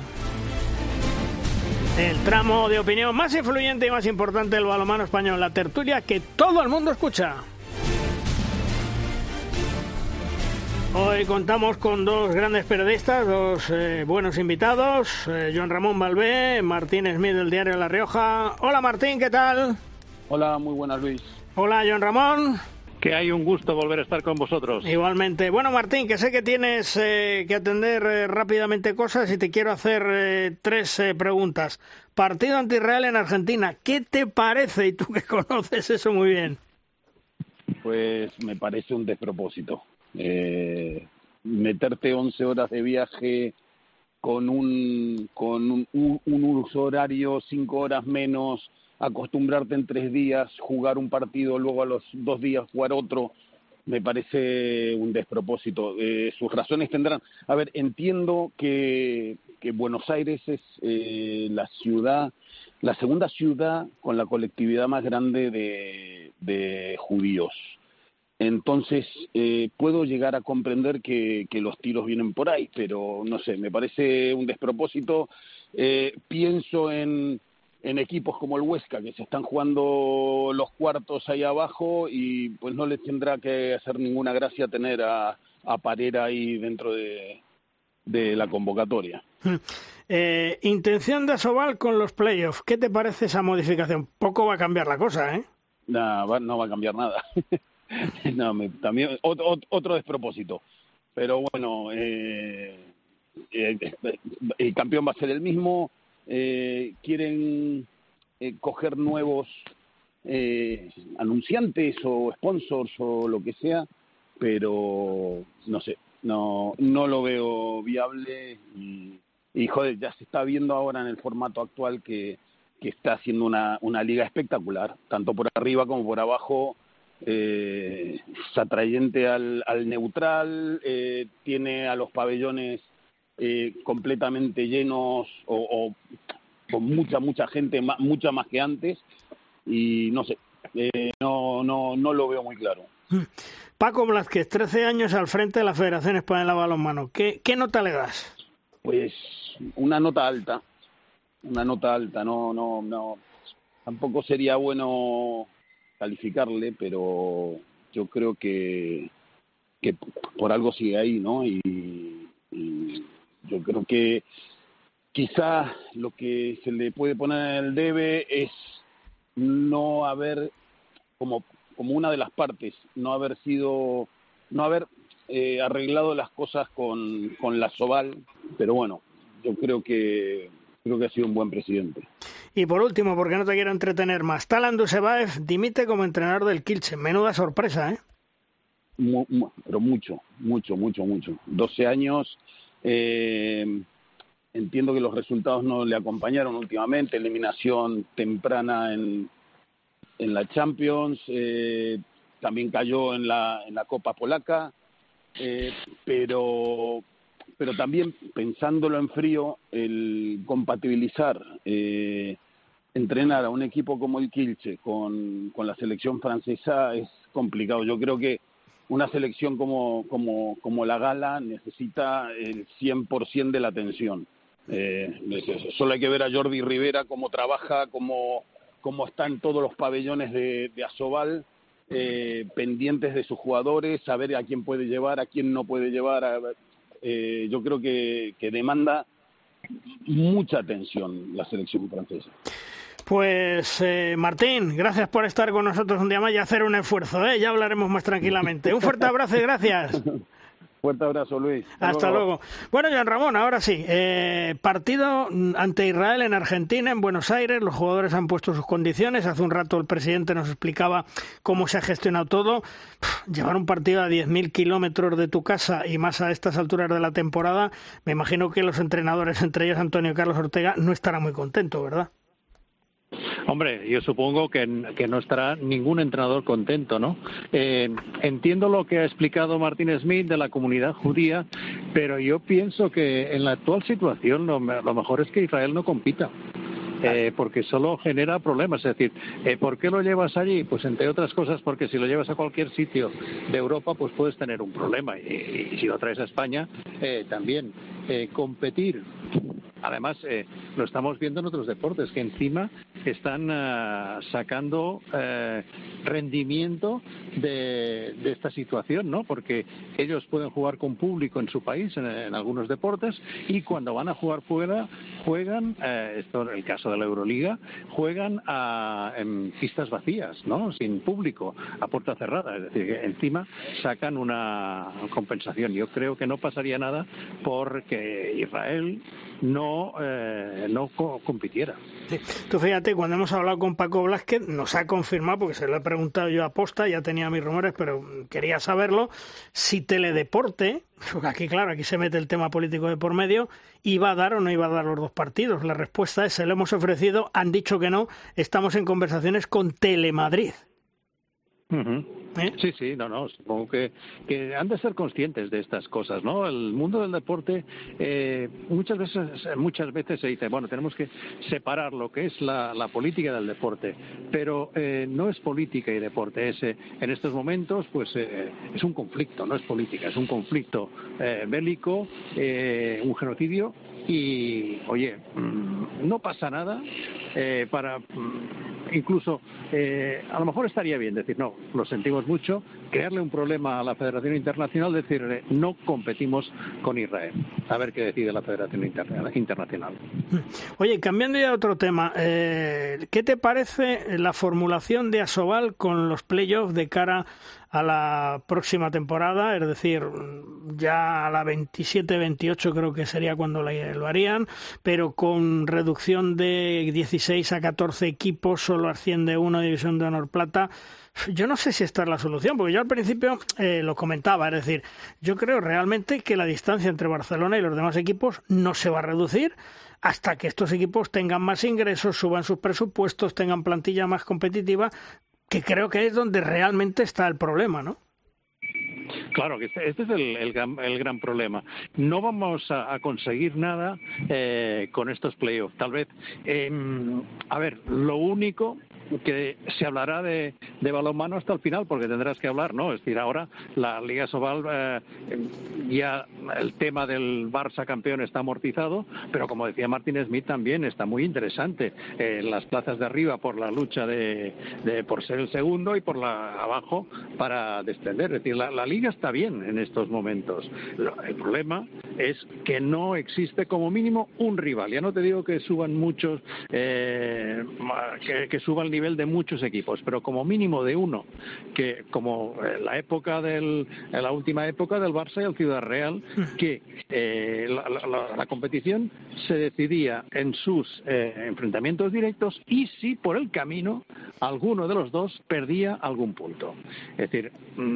El tramo de opinión más influyente y más importante del balonmano español. La tertulia que todo el mundo escucha. Hoy contamos con dos grandes periodistas, dos eh, buenos invitados. Eh, Joan Ramón Balbé, Martín Smith del diario La Rioja. Hola Martín, ¿qué tal? Hola, muy buenas, Luis. Hola Joan Ramón. Que hay un gusto volver a estar con vosotros. Igualmente. Bueno, Martín, que sé que tienes eh, que atender eh, rápidamente cosas y te quiero hacer eh, tres eh, preguntas. Partido anti-Israel en Argentina, ¿qué te parece? Y tú que conoces eso muy bien. Pues me parece un despropósito. Eh, meterte once horas de viaje con un, con un, un, un uso horario, cinco horas menos, acostumbrarte en tres días, jugar un partido, luego a los dos días jugar otro, me parece un despropósito. Eh, sus razones tendrán. A ver, entiendo que, que Buenos Aires es eh, la ciudad, la segunda ciudad con la colectividad más grande de, de judíos. Entonces, eh, puedo llegar a comprender que, que los tiros vienen por ahí, pero no sé, me parece un despropósito. Eh, pienso en en equipos como el Huesca, que se están jugando los cuartos ahí abajo y pues no les tendrá que hacer ninguna gracia tener a, a Parera ahí dentro de, de la convocatoria. Eh, intención de Asobal con los playoffs. ¿Qué te parece esa modificación? Poco va a cambiar la cosa, ¿eh? Nah, va, no va a cambiar nada. no, me, también otro, otro despropósito. Pero bueno, eh, eh, el campeón va a ser el mismo. Eh, quieren eh, coger nuevos eh, anunciantes o sponsors o lo que sea, pero no sé, no no lo veo viable y, y joder, ya se está viendo ahora en el formato actual que, que está haciendo una, una liga espectacular, tanto por arriba como por abajo. Eh, es atrayente al, al neutral, eh, tiene a los pabellones Eh, completamente llenos o, o con mucha mucha gente, ma, mucha más que antes y no sé, eh, no no no lo veo muy claro. Paco Blázquez, trece años al frente de la Federación Española de Balonmano. ¿Qué, qué nota le das? Pues una nota alta, una nota alta, no no no tampoco sería bueno calificarle, pero yo creo que que por algo sigue ahí, ¿no? Y, y yo creo que quizá lo que se le puede poner en el debe es no haber, como como una de las partes, no haber sido, no haber eh, arreglado las cosas con, con la Asobal, pero bueno, yo creo que creo que ha sido un buen presidente. Y por último, porque no te quiero entretener más, Talan Dusebaev dimite como entrenador del Kielce. Menuda sorpresa, ¿eh? Mu, mu, pero mucho, mucho, mucho, mucho. doce años... Eh, entiendo que los resultados no le acompañaron últimamente, eliminación temprana en, en la Champions, eh, también cayó en la, en la Copa Polaca, eh, pero, pero también pensándolo en frío, el compatibilizar, eh, entrenar a un equipo como el Kielce con, con la selección francesa es complicado. Yo creo que una selección como, como, como la Gala necesita el cien por ciento de la atención. Eh, solo hay que ver a Jordi Rivera cómo trabaja, cómo, cómo está en todos los pabellones de, de Asobal, eh, pendientes de sus jugadores, saber a quién puede llevar, a quién no puede llevar. A, eh, yo creo que, que demanda mucha atención la selección francesa. Pues eh, Martín, gracias por estar con nosotros un día más y hacer un esfuerzo, ¿eh? Ya hablaremos más tranquilamente. Un fuerte abrazo y gracias. Fuerte abrazo, Luis. Hasta, Hasta luego. luego. Bueno, Joan Ramón, ahora sí. Eh, partido ante Israel en Argentina, en Buenos Aires. Los jugadores han puesto sus condiciones. Hace un rato el presidente nos explicaba cómo se ha gestionado todo. Pff, llevar un partido a diez mil kilómetros de tu casa y más a estas alturas de la temporada, me imagino que los entrenadores, entre ellos Antonio Carlos Ortega, no estarán muy contentos, ¿verdad? Hombre, yo supongo que, que no estará ningún entrenador contento, ¿no? Eh, entiendo lo que ha explicado Martín Smith de la comunidad judía, pero yo pienso que en la actual situación lo, lo mejor es que Israel no compita. eh, porque solo genera problemas. Es decir, eh, ¿por qué lo llevas allí? Pues entre otras cosas porque si lo llevas a cualquier sitio de Europa, pues puedes tener un problema. Y, y si lo traes a España, eh, también eh, competir. Además, eh, lo estamos viendo en otros deportes, que encima están uh, sacando uh, rendimiento de, de esta situación, ¿no? Porque ellos pueden jugar con público en su país, en, en algunos deportes, y cuando van a jugar fuera, juegan, uh, esto en el caso de la Euroliga, juegan a, en pistas vacías, ¿no? Sin público, a puerta cerrada. Es decir, que encima sacan una compensación. Yo creo que no pasaría nada porque Israel no eh, no co compitiera. Sí. Tú fíjate, cuando hemos hablado con Paco Blázquez, nos ha confirmado, porque se lo he preguntado yo a posta, ya tenía mis rumores, pero quería saberlo, si Teledeporte, porque aquí claro, aquí se mete el tema político de por medio, iba a dar o no iba a dar los dos partidos. La respuesta es, se lo hemos ofrecido, han dicho que no, estamos en conversaciones con Telemadrid. Uh-huh. ¿Eh? Sí, sí, no, no, supongo que, que han de ser conscientes de estas cosas, ¿no? El mundo del deporte eh, muchas veces muchas veces se dice, bueno, tenemos que separar lo que es la, la política del deporte, pero eh, no es política y deporte, es, eh, en estos momentos pues eh, es un conflicto, no es política, es un conflicto eh, bélico, eh, un genocidio y, oye, mmm, no pasa nada eh, para... Mmm, incluso eh, a lo mejor estaría bien decir, no, lo sentimos mucho, crearle un problema a la Federación Internacional, decirle, no competimos con Israel. A ver qué decide la Federación Inter- Internacional. Oye, cambiando ya a otro tema, eh, ¿qué te parece la formulación de Asobal con los playoffs de cara a la próxima temporada? Es decir, ya a la veintisiete veintiocho creo que sería cuando lo harían, pero con reducción de dieciséis a catorce equipos, solo asciende uno, División de Honor Plata. Yo no sé si esta es la solución, porque yo al principio eh, lo comentaba, es decir, yo creo realmente que la distancia entre Barcelona y los demás equipos no se va a reducir hasta que estos equipos tengan más ingresos, suban sus presupuestos, tengan plantilla más competitiva, que creo que es donde realmente está el problema, ¿no? Claro, que este, este es el, el, gran, el gran problema. No vamos a, a conseguir nada eh, con estos playoffs. Tal vez, eh, a ver, lo único que se hablará de, de balonmano hasta el final, porque tendrás que hablar, ¿no? Es decir, ahora la Liga Sobal, eh, ya el tema del Barça campeón está amortizado, pero como decía Martin Smith también está muy interesante. Eh, las plazas de arriba por la lucha de, de por ser el segundo y por la abajo para descender. Es decir, la, la Liga está bien en estos momentos. El problema es que no existe como mínimo un rival. Ya no te digo que suban muchos, eh, que, que suba el nivel de muchos equipos, pero como mínimo de uno, que como la época del, la última época del Barça y el Ciudad Real, que eh, la, la, la competición se decidía en sus eh, enfrentamientos directos y si por el camino alguno de los dos perdía algún punto. Es decir,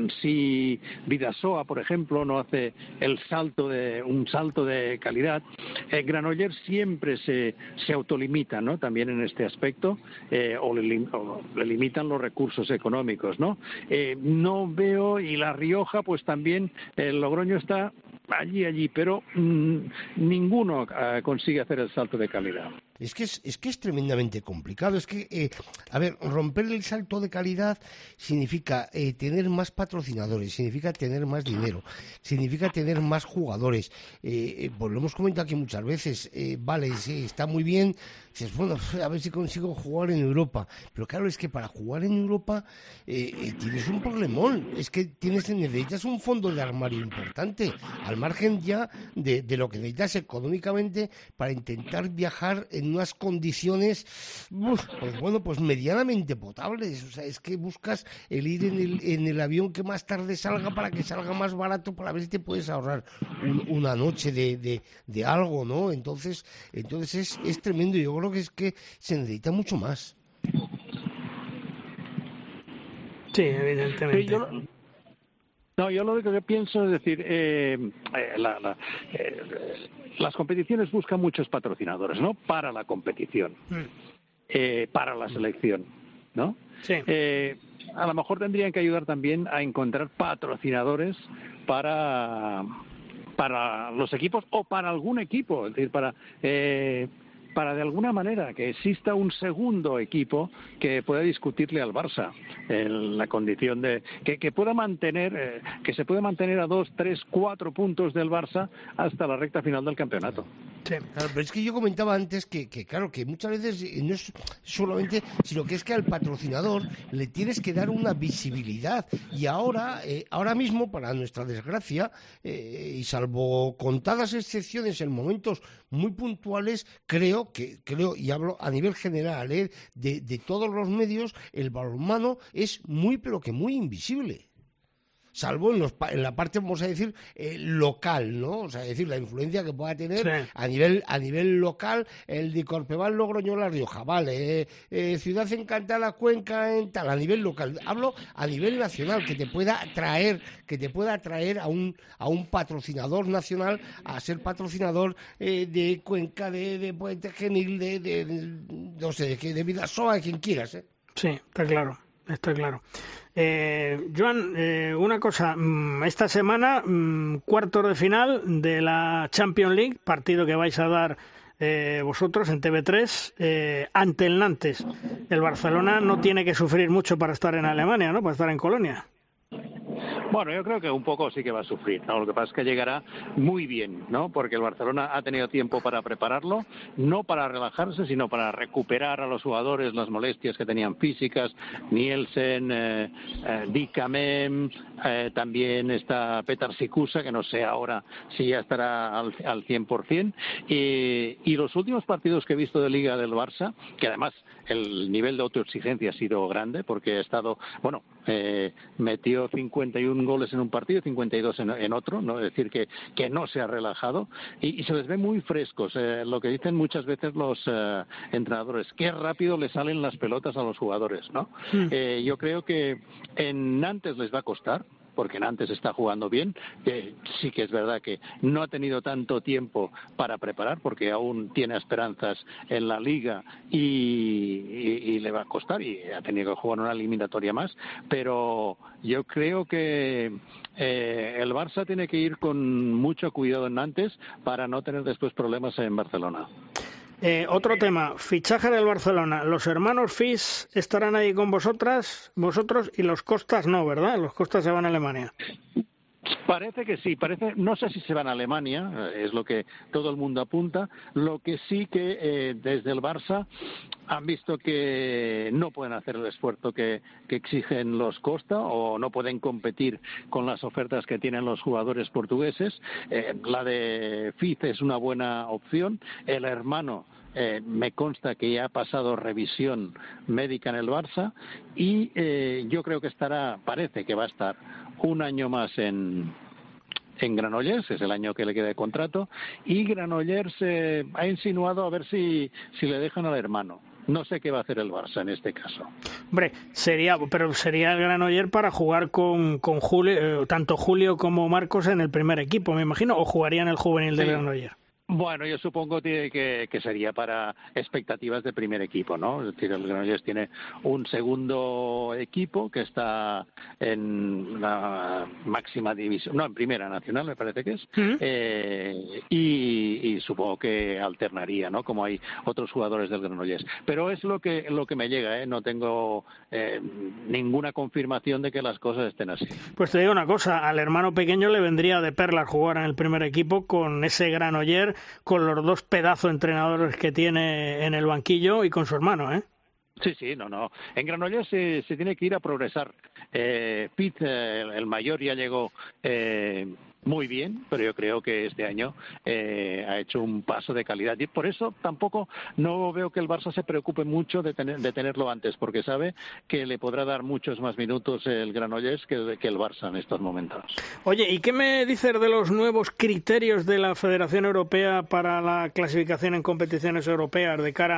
si Vidasoa, por ejemplo, no hace el salto de un salto de calidad, eh, Granollers siempre se, se autolimita, ¿no? También en este aspecto, eh, o, le, o le limitan los recursos económicos, ¿no? Eh, no veo, y La Rioja, pues también el Logroño está allí, allí, pero mmm, ninguno uh, consigue hacer el salto de calidad. Es que es, es que es tremendamente complicado. Es que, eh, a ver, romper el salto de calidad significa eh, tener más patrocinadores, significa tener más dinero, significa tener más jugadores. Eh, pues lo hemos comentado aquí muchas veces. Eh, vale, sí, está muy bien. Dices, bueno, a ver si consigo jugar en Europa. Pero claro, es que para jugar en Europa eh, eh, tienes un problemón. Es que tienes necesitas un fondo de armario importante, al margen ya de, de lo que necesitas económicamente para intentar viajar en unas condiciones, uf, pues bueno, pues medianamente potables. O sea, es que buscas el ir en el, en el avión que más tarde salga para que salga más barato, para ver si te puedes ahorrar un, una noche de, de, de algo, ¿no? Entonces, entonces es, es tremendo. Yo creo que es que se necesita mucho más. Sí, evidentemente. Sí, yo... No, yo lo único que pienso es decir, eh, eh, la, la, eh, las competiciones buscan muchos patrocinadores, ¿no? Para la competición, mm. eh, para la selección, ¿no? Sí. Eh, a lo mejor tendrían que ayudar también a encontrar patrocinadores para para los equipos o para algún equipo, es decir, para eh, para de alguna manera que exista un segundo equipo que pueda discutirle al Barça en la condición de que, que pueda mantener, eh, que se pueda mantener a dos, tres, cuatro puntos del Barça hasta la recta final del campeonato. Sí. Claro, pero es que yo comentaba antes que, que, claro, que muchas veces no es solamente, sino que es que al patrocinador le tienes que dar una visibilidad. Y ahora, eh, ahora mismo, para nuestra desgracia, eh, y salvo contadas excepciones en momentos muy puntuales, creo que, creo, y hablo a nivel general, eh, de, de todos los medios, el balonmano es muy, pero que muy invisible. Salvo en, los, en la parte, vamos a decir, eh, local, ¿no? O sea, decir, la influencia que pueda tener sí. a nivel a nivel local el de Corpeval, Logroño, La Rioja, vale, eh, eh, Ciudad Encantada, Cuenca, en tal, a nivel local. Hablo a nivel nacional, que te pueda atraer, que te pueda atraer a un a un patrocinador nacional a ser patrocinador eh, de Cuenca, de, de Puente Genil, de, de, de, no sé, de, de Vidasoa, de quien quieras, ¿eh? Sí, está claro, está claro. Eh, Joan, eh, una cosa, esta semana mmm, cuartos de final de la Champions League, partido que vais a dar eh, vosotros en T V tres eh, ante el Nantes. El Barcelona no tiene que sufrir mucho para estar en Alemania, ¿no? Para estar en Colonia. Bueno, yo creo que un poco sí que va a sufrir, ¿no? Lo que pasa es que llegará muy bien, ¿no? Porque el Barcelona ha tenido tiempo para prepararlo, no para relajarse, sino para recuperar a los jugadores las molestias que tenían físicas. Nielsen, eh, eh, Dicamem, eh, también está Petar Sikusa, que no sé ahora si ya estará al, al cien por ciento. Y, y los últimos partidos que he visto de Liga del Barça, que además el nivel de autoexigencia ha sido grande, porque ha estado, bueno, eh, metió cincuenta y uno goles en un partido, cincuenta y dos en, en otro, ¿no? Es decir, que, que no se ha relajado y, y se les ve muy frescos. Eh, lo que dicen muchas veces los eh, entrenadores, qué rápido le salen las pelotas a los jugadores, ¿no? Mm. Eh, yo creo que en Nantes les va a costar, porque Nantes está jugando bien. Eh, sí que es verdad que no ha tenido tanto tiempo para preparar, porque aún tiene esperanzas en la Liga y, y, y le va a costar, y ha tenido que jugar una eliminatoria más, pero yo creo que eh, el Barça tiene que ir con mucho cuidado en Nantes para no tener después problemas en Barcelona. Eh, otro tema, fichaje del Barcelona. Los hermanos Fis estarán ahí con vosotras, vosotros, y los Costas no, ¿verdad? Los Costas se van a Alemania. Parece que sí, parece, no sé si se van a Alemania, es lo que todo el mundo apunta. Lo que sí que eh, desde el Barça han visto que no pueden hacer el esfuerzo que, que exigen los Costa, o no pueden competir con las ofertas que tienen los jugadores portugueses. Eh, la de Fiz es una buena opción. El hermano Eh, me consta que ya ha pasado revisión médica en el Barça y eh, yo creo que estará, parece que va a estar un año más en, en Granollers, es el año que le queda de contrato, y Granollers eh, ha insinuado a ver si, si le dejan al hermano. No sé qué va a hacer el Barça en este caso. Hombre, sería, pero sería el Granollers para jugar con, con Julio, eh, tanto Julio como Marcos en el primer equipo, me imagino, o jugarían el juvenil de sí. Granollers. Bueno, yo supongo que, que sería para expectativas de primer equipo, ¿no? Es decir, el Granollers tiene un segundo equipo que está en la máxima división, no, en primera nacional me parece que es, ¿Mm? eh, y, y supongo que alternaría, ¿no? Como hay otros jugadores del Granollers. Pero es lo que lo que me llega, ¿eh? No tengo eh, ninguna confirmación de que las cosas estén así. Pues te digo una cosa, al hermano pequeño le vendría de perlas jugar en el primer equipo con ese Granollers, con los dos pedazos entrenadores que tiene en el banquillo y con su hermano, ¿eh? Sí, sí, no, no. En Granollers se, se tiene que ir a progresar. Eh, Pitt, eh, el mayor, ya llegó eh, muy bien, pero yo creo que este año eh, ha hecho un paso de calidad. Y por eso tampoco no veo que el Barça se preocupe mucho de, tener, de tenerlo antes, porque sabe que le podrá dar muchos más minutos el Granollers que, que el Barça en estos momentos. Oye, ¿y qué me dices de los nuevos criterios de la Federación Europea para la clasificación en competiciones europeas de cara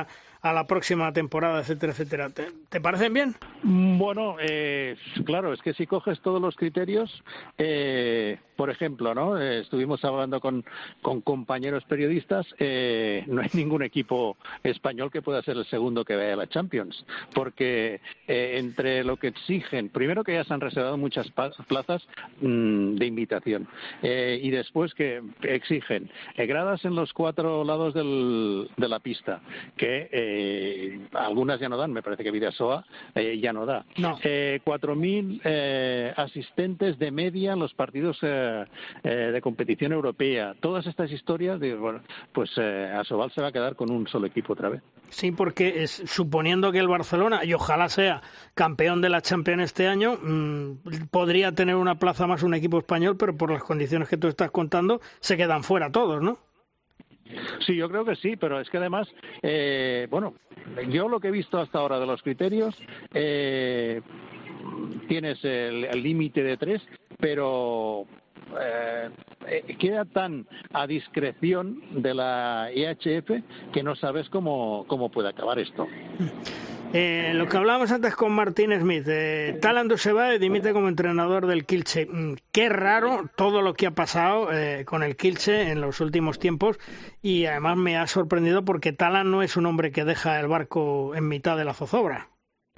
a la próxima temporada, etcétera, etcétera. ¿Te, te parecen bien? Bueno, eh, claro, es que si coges todos los criterios, eh, por ejemplo, ¿no? Eh, estuvimos hablando con, con compañeros periodistas, eh, no hay ningún equipo español que pueda ser el segundo que vaya a la Champions, porque eh, entre lo que exigen, primero que ya se han reservado muchas plazas mmm, de invitación, eh, y después que exigen eh, gradas en los cuatro lados del, de la pista, que eh, algunas ya no dan, me parece que Vidasoa eh, ya no da. No. Eh, cuatro mil eh, asistentes de media en los partidos eh, eh, de competición europea. Todas estas historias, de, bueno, pues eh, Asobal se va a quedar con un solo equipo otra vez. Sí, porque es, suponiendo que el Barcelona, y ojalá sea campeón de la Champions este año, mmm, podría tener una plaza más un equipo español, pero por las condiciones que tú estás contando, se quedan fuera todos, ¿no? Sí, yo creo que sí, pero es que además, eh, bueno, yo lo que he visto hasta ahora de los criterios, eh, tienes el límite de tres, pero eh, queda tan a discreción de la E H F que no sabes cómo, cómo puede acabar esto. Eh, lo que hablábamos antes con Martín Smith, eh, Talan se va y dimite como entrenador del Kielce. Qué raro todo lo que ha pasado eh, con el Kielce en los últimos tiempos, y además me ha sorprendido porque Talan no es un hombre que deja el barco en mitad de la zozobra.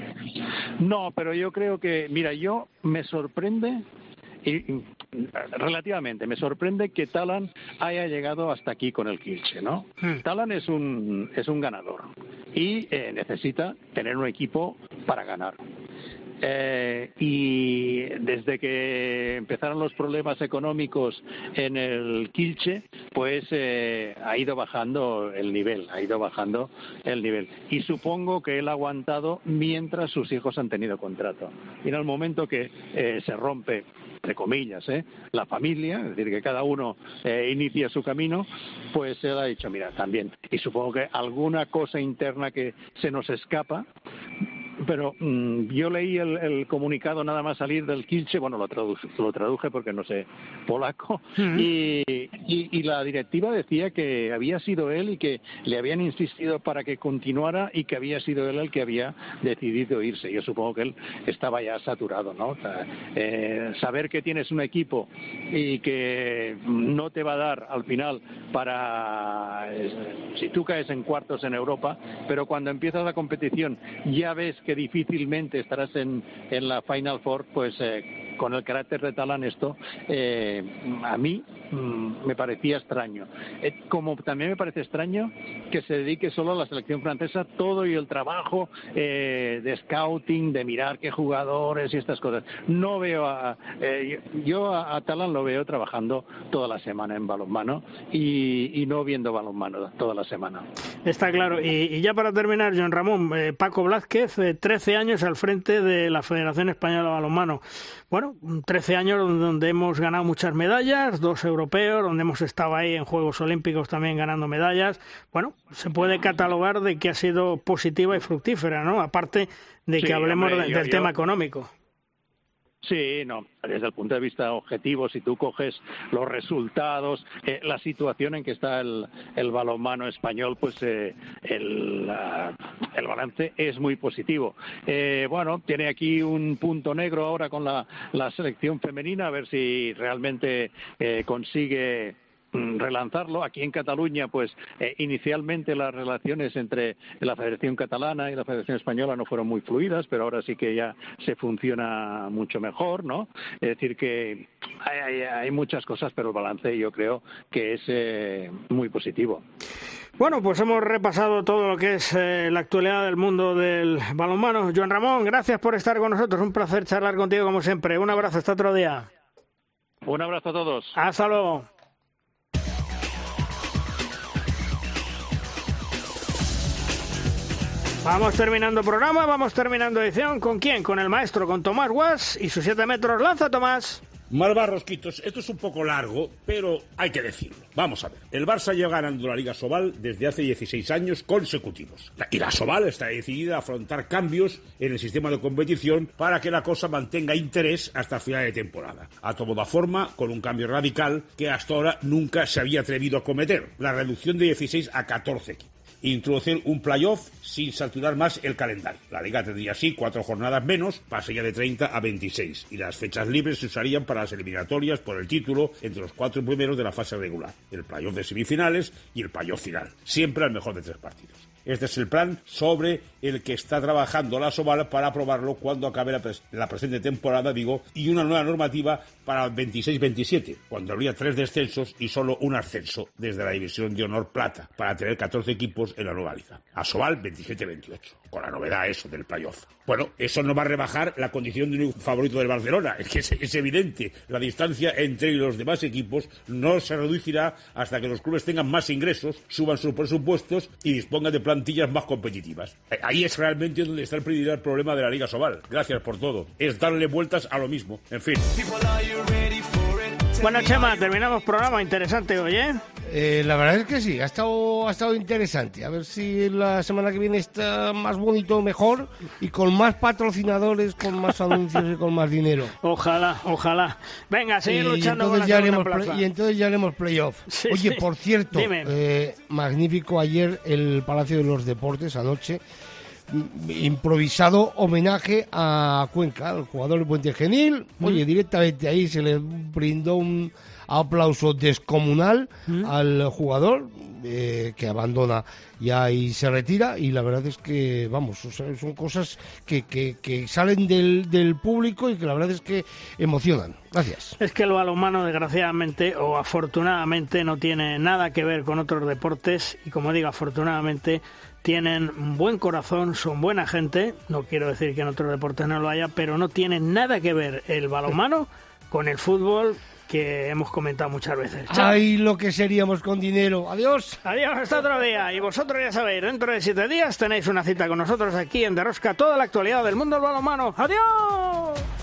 No, pero yo creo que, mira, yo me sorprende, y, y relativamente, me sorprende que Talan haya llegado hasta aquí con el Kielce, ¿no? Hmm. Talan es un, es un ganador y eh, necesita tener un equipo para ganar. Eh, y desde que empezaron los problemas económicos en el Kielce, pues eh, ha ido bajando el nivel, ha ido bajando el nivel. Y supongo que él ha aguantado mientras sus hijos han tenido contrato. Y en el momento que eh, se rompe, entre comillas, ¿eh? la familia, es decir, que cada uno eh, inicia su camino, pues él ha dicho, mira, también. Y supongo que alguna cosa interna que se nos escapa. Pero mmm, yo leí el, el comunicado nada más salir del Kielce, bueno, lo traduje, lo traduje porque no sé polaco, uh-huh. y, y, y la directiva decía que había sido él y que le habían insistido para que continuara y que había sido él el que había decidido irse. Yo supongo que él estaba ya saturado, ¿no? O sea, eh, saber que tienes un equipo y que no te va a dar al final para, eh, si tú caes en cuartos en Europa, pero cuando empiezas la competición ya ves que difícilmente estarás en, en la Final Four, pues eh, con el carácter de Talan esto eh, a mí mm, me parecía extraño. Eh, como también me parece extraño que se dedique solo a la selección francesa todo y el trabajo eh, de scouting, de mirar qué jugadores y estas cosas. No veo a... Eh, yo a, a Talan lo veo trabajando toda la semana en balonmano y, y no viendo balonmano toda la semana. Está claro. Y, y ya para terminar, Joan Ramón, eh, Paco Blázquez, eh, trece años al frente de la Federación Española de Balonmano. Bueno, trece años donde hemos ganado muchas medallas, dos europeos, donde hemos estado ahí en Juegos Olímpicos también ganando medallas. Bueno, se puede catalogar de que ha sido positiva y fructífera, ¿no? Aparte de que sí, hablemos hombre, de, yo, del yo... tema económico. Sí, no, desde el punto de vista objetivo, si tú coges los resultados, eh, la situación en que está el, el balonmano español, pues eh, el, uh, el balance es muy positivo. Eh, bueno, tiene aquí un punto negro ahora con la, la selección femenina, a ver si realmente eh, consigue relanzarlo. Aquí en Cataluña, pues eh, inicialmente las relaciones entre la Federación Catalana y la Federación Española no fueron muy fluidas, pero ahora sí que ya se funciona mucho mejor, ¿no? Es decir, que hay, hay, hay muchas cosas, pero el balance yo creo que es eh, muy positivo. Bueno, pues hemos repasado todo lo que es eh, la actualidad del mundo del balonmano. Joan Ramón, gracias por estar con nosotros. Un placer charlar contigo como siempre. Un abrazo, hasta otro día. Un abrazo a todos. Hasta luego. Vamos terminando programa, vamos terminando edición. ¿Con quién? Con el maestro, con Tomás Guas y sus siete metros. ¡Lanza, Tomás! Malva Rosquitos, esto es un poco largo, pero hay que decirlo. Vamos a ver. El Barça lleva ganando la Liga Sobal desde hace dieciséis años consecutivos. Y la Sobal está decidida a afrontar cambios en el sistema de competición para que la cosa mantenga interés hasta final de temporada. A toda forma, con un cambio radical que hasta ahora nunca se había atrevido a cometer. La reducción de dieciséis a catorce equipos. introducir un playoff sin saturar más el calendario. La Liga tendría así cuatro jornadas menos, pasaría de treinta a veintiséis, y las fechas libres se usarían para las eliminatorias por el título entre los cuatro primeros de la fase regular, el playoff de semifinales y el playoff final, siempre al mejor de tres partidos. Este es el plan sobre el que está trabajando la Asobal para aprobarlo cuando acabe la, pres- la presente temporada, digo, y una nueva normativa para el veintiséis veintisiete, cuando habría tres descensos y solo un ascenso desde la División de Honor Plata, para tener catorce equipos en la nueva liga. Asobal veintisiete veintiocho, con la novedad eso del playoff. Bueno, eso no va a rebajar la condición de un favorito del Barcelona, es que es, es evidente, la distancia entre los demás equipos no se reducirá hasta que los clubes tengan más ingresos, suban sus presupuestos y dispongan de plantillas más competitivas. Ahí es realmente donde está el principal problema de la Liga Asobal. Gracias por todo. Es darle vueltas a lo mismo. En fin. Bueno, Chema, terminamos programa interesante hoy, ¿eh? Eh, la verdad es que sí, ha estado, ha estado interesante. A ver si la semana que viene está más bonito, mejor, y con más patrocinadores, con más anuncios y con más dinero. Ojalá, ojalá. Venga, seguir y luchando con la ya segunda haremos plaza. play, y entonces ya haremos playoff. Sí, Oye, sí. por cierto, Dime. eh, magnífico ayer el Palacio de los Deportes, anoche, improvisado homenaje a Cuenca, al jugador del Puente Genil. Oye, directamente ahí se le brindó un aplauso descomunal ¿Mm? al jugador eh, que abandona ya y se retira, y la verdad es que, vamos, o sea, son cosas que, que, que salen del, del público y que la verdad es que emocionan. Gracias. Es que el balonmano, desgraciadamente o afortunadamente, no tiene nada que ver con otros deportes, y como digo, afortunadamente tienen un buen corazón, son buena gente. No quiero decir que en otros deportes no lo haya, pero no tiene nada que ver el balonmano con el fútbol, que hemos comentado muchas veces. ¡Chao! ¡Ay, lo que seríamos con dinero! ¡Adiós! Adiós, hasta otro día. Y vosotros ya sabéis, dentro de siete días tenéis una cita con nosotros aquí en De Rosca, toda la actualidad del mundo del balonmano. ¡Adiós!